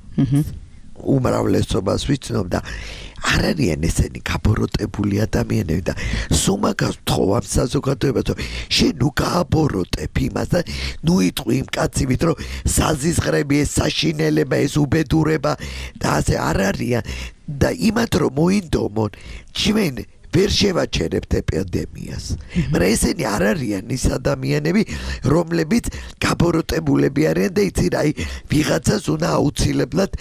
უმრავლესობას ვიცნობ და არ არიან ესენი გაბოროტებული ადამიანები და სუმაგას ვთხოვ ამ საზოგადოებას რომ შენ ნუ გააბოროტებ იმას და ნუ იტყვი იმ კაცივით რომ საზიზღრები ეს საშინელება ეს უბედურება და ასე არ არიან და იმათ რომ მოინდომონ ჩვენ ვერ შევაჩერებთ ეპიდემიას მაგრამ ესენი არ არიან ის ადამიანები რომლებიც გაბოროტებულები არიან და იცი რა ვიღაცას უნდა აუცილებლად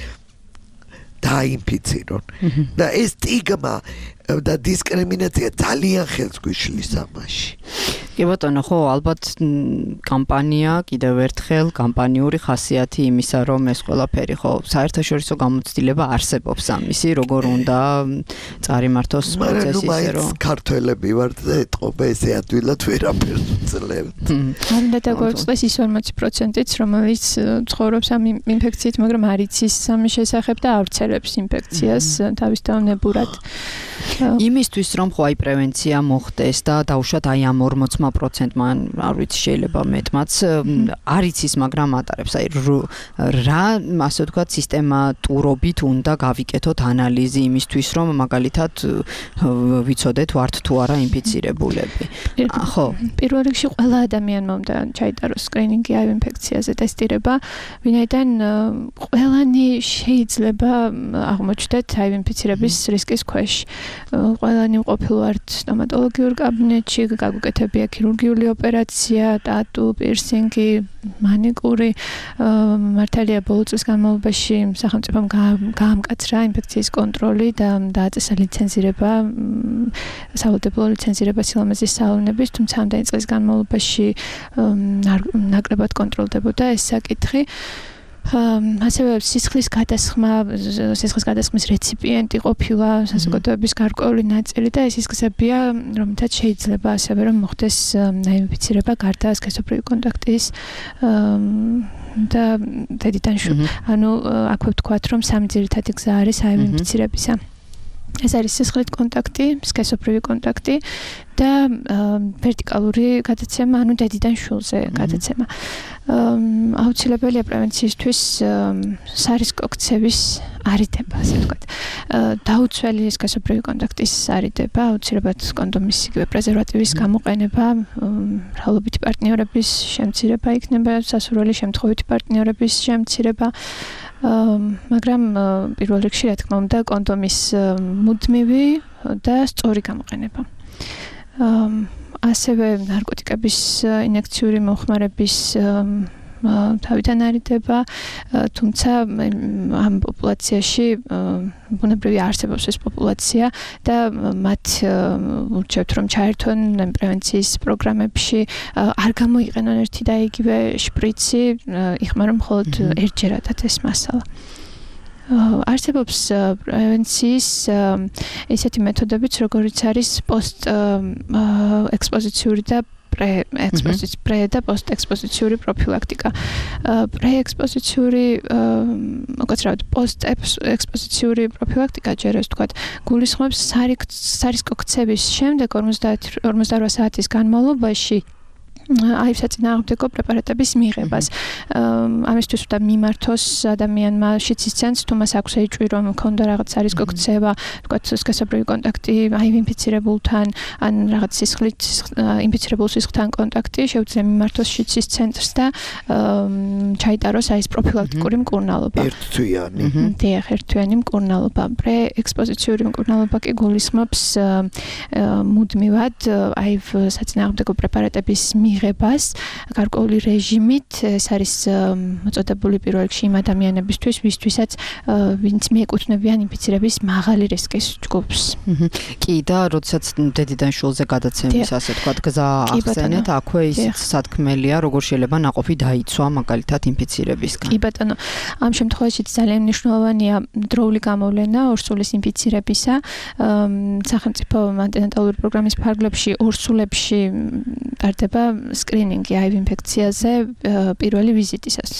დაინფიცირონ და ეს სტიგმა და დისკრიმინაცია ძალიან ხელს გვიშლის ამაში. კი ბატონო, ხო, ალბათ კამპანია კიდევ ერთხელ კამპანიური ხასიათი იმისა, რომ ეს ყველაფერი ხო საერთაშორისო გამოცდილება არსებობს ამისი, როგორ უნდა წარიმართოს პროცესი ისე რომ ქართველები ვართ და ეთყობა ესე ადვილად ვერაფერს ვწლებთ. არ უნდა დაგვეწყდეს ის ორმოცი პროცენტიც, რომელიც ცხოვრობს ამ ინფექციით, მაგრამ არ იცის ამის შესახებ და ავრცელებს ინფექციას თავისთავად. იმისთვის რომ ხო აი პრევენცია მოხდეს და დაუშვათ აი ამ ორმოც პროცენტმა არ ვიცი შეიძლება მეტმაც არ იცის მაგრამ ატარებს აი რა ასე ვთქვათ სისტემატურობით უნდა გავიკეთოთ ანალიზი იმისთვის რომ მაგალითად ვიცოდეთ ვართ თუ არა ინფიცირებულები ხო პირველ რიგში ყველა ადამიანმა უნდა ჩაიტაროს სკრინინგი აი ინფექციაზე ტესტირება ვინაიდან ყველანი შეიძლება აღმოჩნდეთ აი ინფიცირების რისკის ქვეშ ყველანი ყოფილვართ სტომატოლოგიურ კაბინეტში გაგუკეთებია ქირურგიული ოპერაცია, ტატუ, პირსინგი, მანიკური, მართალია ბოლო წლის განმავლობაში სახელმწიფომ გაამკაცრა ინფექციის კონტროლი და დააწესა ლიცენზირება, სავალდებულო ლიცენზირება სილამაზის სალონების, თუმცა ამდენი წლის განმავლობაში ნაკლებად კონტროლდებოდა ეს საკითხი. ასევე სისხლის გადასხმა, სისხლის გადასხმის რეციპიენტი ყოფილა საზოგადოების გარკვეული ნაწილი და ეს ის გზებია, რომლითაც შეიძლება ასევე რომ მოხდეს აინფიცირება გარდა სქესობრივი კონტაქტის და დედიდან შვილ. ანუ აქვე ვთქვათ, რომ სამი ძირითადი გზა არის აინფიცირებისა. ეს არის სისხლით კონტაქტი, სქესობრივი კონტაქტი და ვერტიკალური გადაცემა, ანუ დედიდან შვილზე გადაცემა. აუცილებელია პრევენციისთვის სარისკო ქცევის არიდება, ასე ვთქვათ. დაუცველი სქესობრივი კონტაქტის არიდება, აუცილებლად კონდომის იგივე პრეზერვატივის გამოყენება, მრავლობითი პარტნიორების შემცირება იქნება, სასურველი შემთხვევითი პარტნიორების შემცირება. მაგრამ პირველ რიგში რა თქმა უნდა კონდომის მუდმივი და სწორი გამოყენება. ასევე ნარკოტიკების ინექციური მოხმარების თავიდან არიდება, თუმცა ამ პოპულაციაში ბუნებრივი არსებობს ეს პოპულაცია და მათ ურჩევთ რომ ჩაერთონ პრევენციის პროგრამებში, არ გამოიყენონ ერთი და იგივე შპრიცი, იხმარონ მხოლოდ ერთჯერადად ეს მასალა. არსებობს პრევენციის ესეთი მეთოდებიც, როგორიც არის პოსტ ექსპოზიციური და პრე-ექსპოზიციური პრე და პოსტ-ექსპოზიციური პროფილაქტიკა. პრე-ექსპოზიციური, უკაცრავად, პოსტ-ექსპოზიციური პროფილაქტიკა ჯერ ეს ვთქვათ, გულისხმობს სარისკო ქცევის შემდეგ ორმოცდაოთხ საათის განმავლობაში აივ საწინააღმდეგო პრეპარატების მიღებას. ამისთვის უნდა მიმართოს ადამიანმა შიცისცენს, თუ მას აქვს ეჭვი, რომ მქონდა რაღაც სარისკო ქცევა, ვთქვათ, სქესობრივი კონტაქტი აივ ინფიცირებულთან, ან რაღაც სისხლით ინფიცირებულ სისხლთან კონტაქტი, შეუძლია მიმართოს შიცის ცენტრს და ჩაიტაროს აი ეს პროფილაქტიკური მკურნალობა. ერთთვიანი. დიახ, ერთთვიანი მკურნალობა. პრე-ექსპოზიციური მკურნალობა კი გულისხმობს მუდმივად აივ საწინააღმდეგო პრეპარატების მიღებას გარკვეული რეჟიმით. ეს არის მოწოდებული პირველ რიგში იმ ადამიანებისთვის, ვისთვისაც ვინც მიეკუთვნებიან ინფიცირების მაღალი რისკის ჯგუფს. კი და როდესაც დედიდან შვილზე გადაცემის ასე ვთქვათ გზა ახსენეთ, აქვე ისიც სათქმელია, როგორ შეიძლება ნაყოფი დაიცვა მაგალითად ინფიცირებისგან. კი ბატონო, ამ შემთხვევაში ძალიან მნიშვნელოვანია დროული გამოვლენა ორსულის ინფიცირებისა. სახელმწიფო ანტინატალური პროგრამის ფარგლებში ორსულებში ტარდება სკრინინგი აივ ინფექციაზე პირველი ვიზიტისას.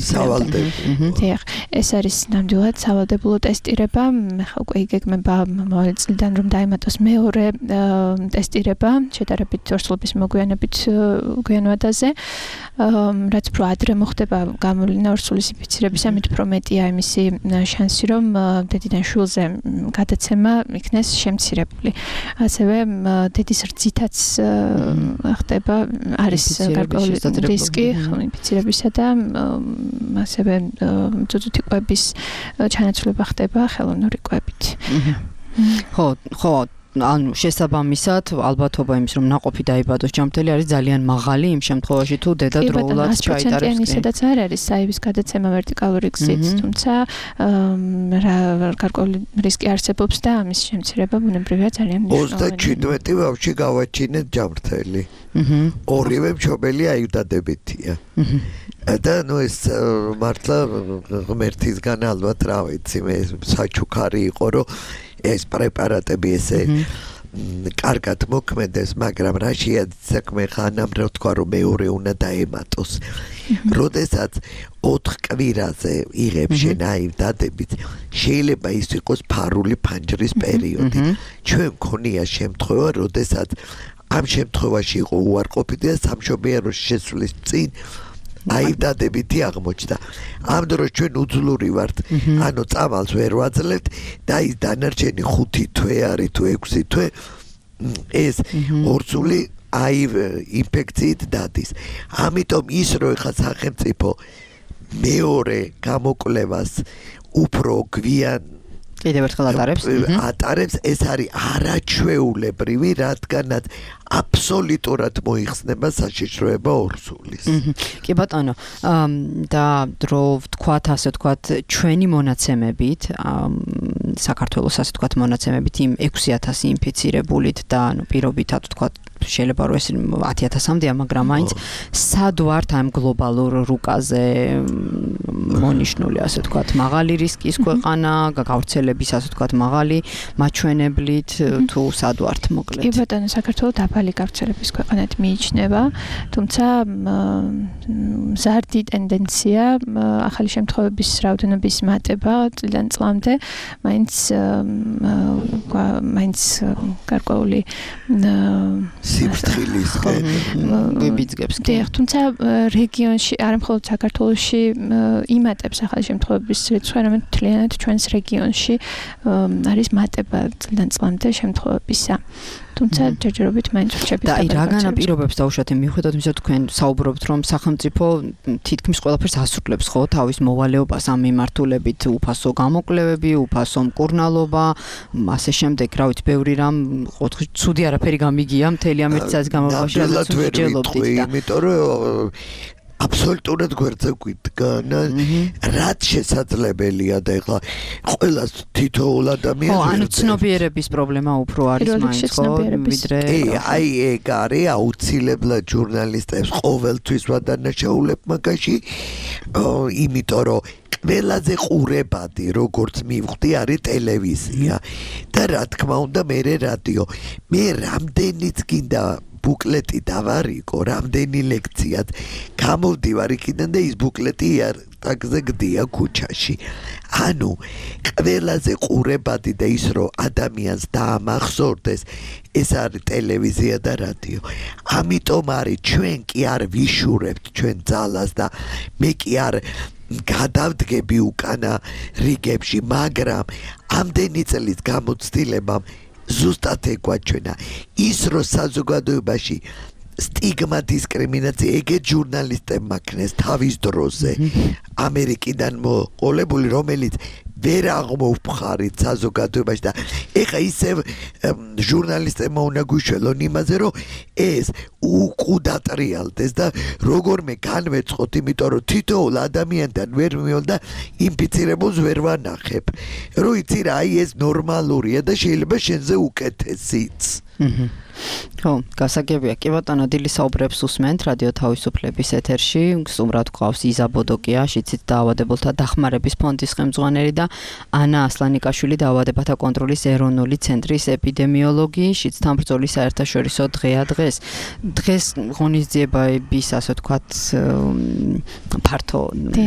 დიახ, ეს არის ნამდვილად სავალდებულო ტესტირება. ხა უკვე იგეგმება მომავალი წლიდან რომ დაემატოს მეორე ტესტირება, შედარებით ორსულების მოგვიანებით გვიანვადაზე. რაც უფრო ადრე მოხდება გამოვლენა ორსულის ინფიცირების, ამით უფრო მეტია იმისი შანსი, რომ დედიდან შვილზე გადაცემა იქნეს შემცირებული. ასევე დედის რძითაც ხდება, არის გარკვეული რისკი ინფიცირებისა და ასევე ძუძუთი კვების ჩანაცვლება ხდება ხელოვნური კვებით. ხო, ხო, ანუ შესაბამისად ალბათობა იმის რომ ნაყოფი დაიბადოს ჯანმრთელი არის ძალიან მაღალი იმ შემთხვევაში თუ დედა დროულად ჩაიტარებს სკრინინგი. სადაც არ არის აივის გადაცემა ვერტიკალური გზით, თუმცა გარკვეული რისკი არსებობს და ამის შემცირება ბუნებრივია ძალიან მნიშვნელოვანია. ოცდაჩვიდმეტი ბავშვი გავაჩინეთ ჯანმრთელი. ორივე მშობელი აიუდადებითია. და ნუ ეს მართლა ღმერთისგან ალბათ რა ვიცი, მე საჩუქარი იყო რომ ეს პრეპარატები ესე კარგად მოქმედეს, მაგრამ რა შეაძაქმე ხანამ რა თქვა რომ მეორე უნდა დაემატოს. როდესაც ოთხ კვირაზე იღებ შენ აივ დადებით, შეიძლება ის იყოს ფარული ფანჯრის პერიოდი. ჩვენ მქონია შემთხვევა, როდესაც ამ შემთხვევაში იყო უარყოფითი და სამშობიაროში შესვლის წინ აივ დადებითი აღმოჩნდა. ამ დროს ჩვენ უძლური ვართ, ანუ წამალს ვერ ვაძლევთ და ის დანარჩენი ხუთი თვე არის თუ ექვსი თვე ეს ორსული აივ ინფექციით დადის. ამიტომ ის რო ხა სახელმწიფო მეორე გამოკვლევას უფრო გვიან კიდევ ერთხელ ატარებს. ატარებს, ეს არის არაჩვეულებრივი, რადგანაც აბსოლუტურად მოიხსნება საშიშროება ორსულის. კი ბატონო, და დრო ვთქვათ, ასე ვთქვათ, ჩვენი მონაცემებით, საქართველოს ასე ვთქვათ მონაცემებით იმ ექვსი ათასი ინფიცირებულით და ანუ პირობითად ვთქვათ შეიძლება რომ ეს ათი ათასამდეა, მაგრამ მაინც სად ვართ ამ გლობალურ რუკაზე მონიშნული, ასე ვთქვათ, მაღალი რისკის ქვეყანა, გავრცელების, ასე ვთქვათ, მაღალი მაჩვენებლით, თუ სად ვართ მოკლედ? კი ბატონო, საქართველო დაბალი გავრცელების ქვეყანად მიიჩნევა, თუმცა მზარდი ტენდენცია ახალი შემთხვევების რაოდენობის მატება წლიდან წლამდე მაინც მაინც გარკვეული სიფრთხილის გვიბიძგებს. დიახ, თუმცა რეგიონში, არა მხოლოდ საქართველოში იმატებს ახალი შემთხვევების რიცხვი, არამედ მთლიანად ჩვენს რეგიონში არის მატება წლიდან წლამდე შემთხვევებისა. თუმცა ჯერჯერობით მაინც რჩებით. და აი რა განაპირობებს დაუშვათ, მიუხედავად იმისა, თქვენ საუბრობთ, რომ სახელმწიფო თითქმის ყველაფერს ასრულებს, ხო, თავის მოვალეობას ამ მიმართულებით, უფასო გამოკვლევები, უფასო მკურნალობა, ასე შემდეგ, რა ვიცი, ბევრი რამ, ცუდი არაფერი გამიგია მთელი ამ ერთი წლის განმავლობაში, რადგან ვსჯელობდით და იმიტომ რომ აბსოლუტურად გვერდზე გვიდგა, რაც შესაძლებელია და ეხლა ყველას თითოეულ ადამიანს ხო, ანუ ცნობიერების პრობლემა უფრო არის მაინც, ხო, ვიდრე აი ეგ არის აუცილებლად ჟურნალისტებს ყოველთვის ვადანაშაულებ მაგაში, იმიტომ რომ ყველაზე ყურებადი, როგორც მივხვდი, არის ტელევიზია და რა თქმა უნდა მე რადიო. მე რამდენიც გინდა ბუკლეტი დავარიგო, რამდენი ლექციად გამოვდივარ იქიდან და ის ბუკლეტი იარტაგზე გდია ქუჩაში. ანუ ყველაზე ყურებადი და ის რომ ადამიანს დაამახსოვრდეს, ეს არის ტელევიზია და რადიო. ამიტომ არის ჩვენ კი არ ვიშურებთ ჩვენ ძალას და მე კი არ გადავდგები უკანა რიგებში, მაგრამ ამდენი წლის გამოცდილებამ ზუსტად ეგვაჩვენა ის რომ საზოგადოებაში სტიგმა დისკრიმინაცია ეგეთ ჟურნალისტებმა ქნეს თავის დროზე ამერიკიდან მოყოლებული, რომელიც ვერ აღმოვფხარით საზოგადოებაში და ეხა ისევ ჟურნალისტებმა უნდა გვიშველონ იმაზე, რომ ეს უკუდატრიალდეს და როგორმე განვეცხოთ, იმიტომ რომ თითოეულ ადამიანთან ვერ მივალ და ინფიცირებულს ვერ ვანახებ. რო იცი რა, აი ეს ნორმალურია და შეიძლება შენზე უკეთესიც. ხო, გასაგებია. კი ბატონო, დილის საუბრებს უსმენთ რადიო თავისუფლების ეთერში. სტუმრად გვყავს იზა ბოდოკია, შიცით დაავადებულთა დახმარების ფონდის ხელმძღვანელი და ანა ასლანიკაშვილი, დაავადებათა კონტროლის ეროვნული ცენტრის ეპიდემიოლოგი, შიცთან ბრძოლის საერთაშორისო დღეა დღეს. დღეს ღონისძიებების, ასე ვთქვათ, ფართო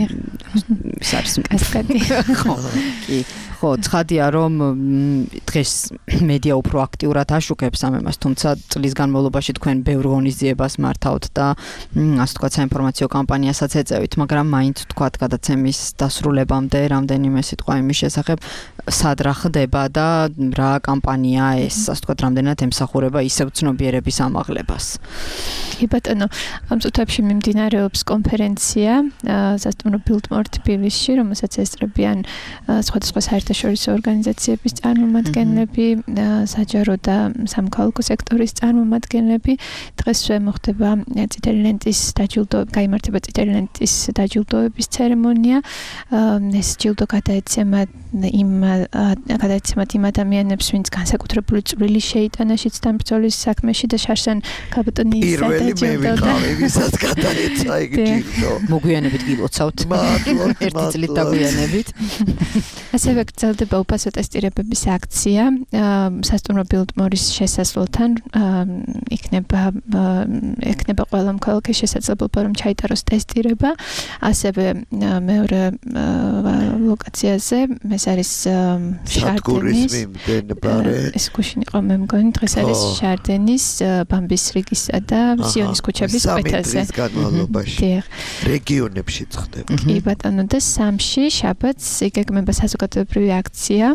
ის არის კასკადი. ხო, კი. ხო, ცხადია, რომ დღეს მედია უფრო აქტიურად აშუქებს ამ ამას, თუმცა წლის განმავლობაში თქვენ ბევრ ღონისძიებას მართავთ და ასე ვთქვათ, საინფორმაციო კამპანიასაც ეწევით, მაგრამ მაინც ვთქვათ, გადაცემის დასრულებამდე რამდენიმე სიტყვა იმის შესახებ, სად რა ხდება და რა კამპანია ეს, ასე ვთქვათ, რამდენად ემსახურება ისევ ცნობიერების ამაღლებას. კი ბატონო, ამ წუთებში მიმდინარეობს კონფერენცია სასტუმრო ბილდმორ თბილისში, რომელსაც ესწრებიან სხვადასხვა საერთაშორისო ორგანიზაციების წარმომადგენლები, საჯარო და სამოქალაქო სექტორის წარმომადგენლები. დღესვე მოხდება წითელი ლენტის დაჯილდოება, გაიმართება წითელი ლენტის დაჯილდოების ცერემონია. ეს ჯილდო გადაეცემა იმ გადაეცემათ იმ ადამიანებს, ვინც განსაკუთრებული წვლილი შეიტანა შიდსთან ბრძოლის საქმეში და შარშან გაბატონის დაჯილდოდა. ვისაც გადაეცა ეგ ჯილდო. მოგვიანებით გილოცავთ. ერთი წლით დაგვიანებით. ასევე გრძელდება უფასო ტესტირებების აქცია. სასტუმრო ბილდმორის შესასვლელთან იქნება იქნება ყველა მოქალაქე შესაძლებლობა რომ ჩაიტაროს ტესტირება. ასევე მეორე ლოკაციაზე ეს არის შარდენის ეს გუშინ იყო მე მგონი, დღეს არის შარდენის, ბამბის რიგისა და სიონის ქუჩების კვეთაზე. სამი განმავლობაში რეგიონებში ხდება. კი ბატონო, და სამში შაბათს იგეგმება საზოგადოებრივი აქცია,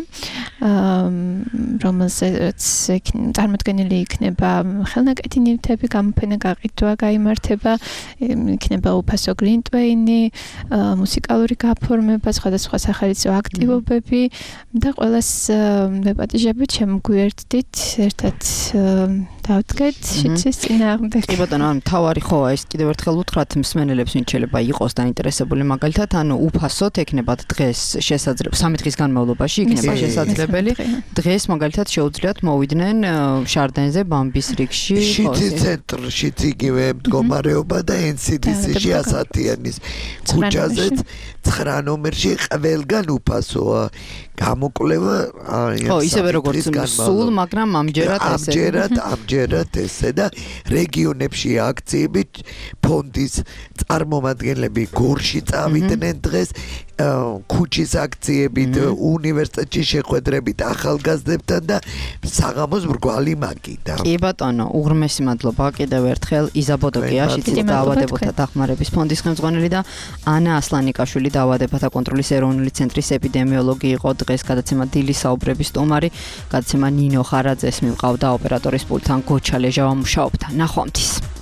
რომელზეც წარმოდგენილი იქნება ხელნაკეთი ნივთები, გამოფენა გაყიდვა გაიმართება, იქნება უფასო გლინტვეინი, მუსიკალური გაფორმება, სხვადასხვა სახალისო აქტივობები და ყველას ვეპატიჟებით შემოგვიერთდით ერთად დავდგეთ შიცის წინააღმდეგ. კი ბატონო, ანუ თავარი ხო ეს კიდევ ერთხელ უთხრათ მსმენელებს ვინ შეიძლება იყოს დაინტერესებული მაგალითად, ანუ უფასოდ ექნებათ დღეს შესაძლებელი სამი დღის განმავლობაში იქნება შესაძლებელი. დღეს მაგალითად შეუძლიათ მოვიდნენ შარდენზე ბამბის რიგში, შიცის ცენტრში იგივე მდგომარეობა და ენ სი დი სი-ში ასათიანის ქუჩაზე ცხრა ნომერში ყველგან უფასოა. გამოკვლევა ხო, ისევე როგორც სულ, მაგრამ ამჯერად ესე. ამჯერად, ამჯერად ესე და რეგიონებში აქციები ფონდის წარმომადგენლები გორში წავიდნენ დღეს ქუჩის აქციებით, უნივერსიტეტში შეხვედრებით ახალგაზრდებთან და საღამოს მრგვალი მაგიდა. კი ბატონო, უღრმესი მადლობა კიდევ ერთხელ იზაბოდოკია, შიცის დაავადებათა დახმარების ფონდის ხელმძღვანელი და ანა ასლანიკაშვილი დაავადებათა კონტროლის ეროვნული ცენტრის ეპიდემიოლოგი იყო დღეს გადაცემა დილის საუბრების სტუმარი, გადაცემა ნინო ხარაძეს მიმყავდა ოპერატორის პულტთან გოჩა ლეჟავა მუშაობდა. ნახვამდის.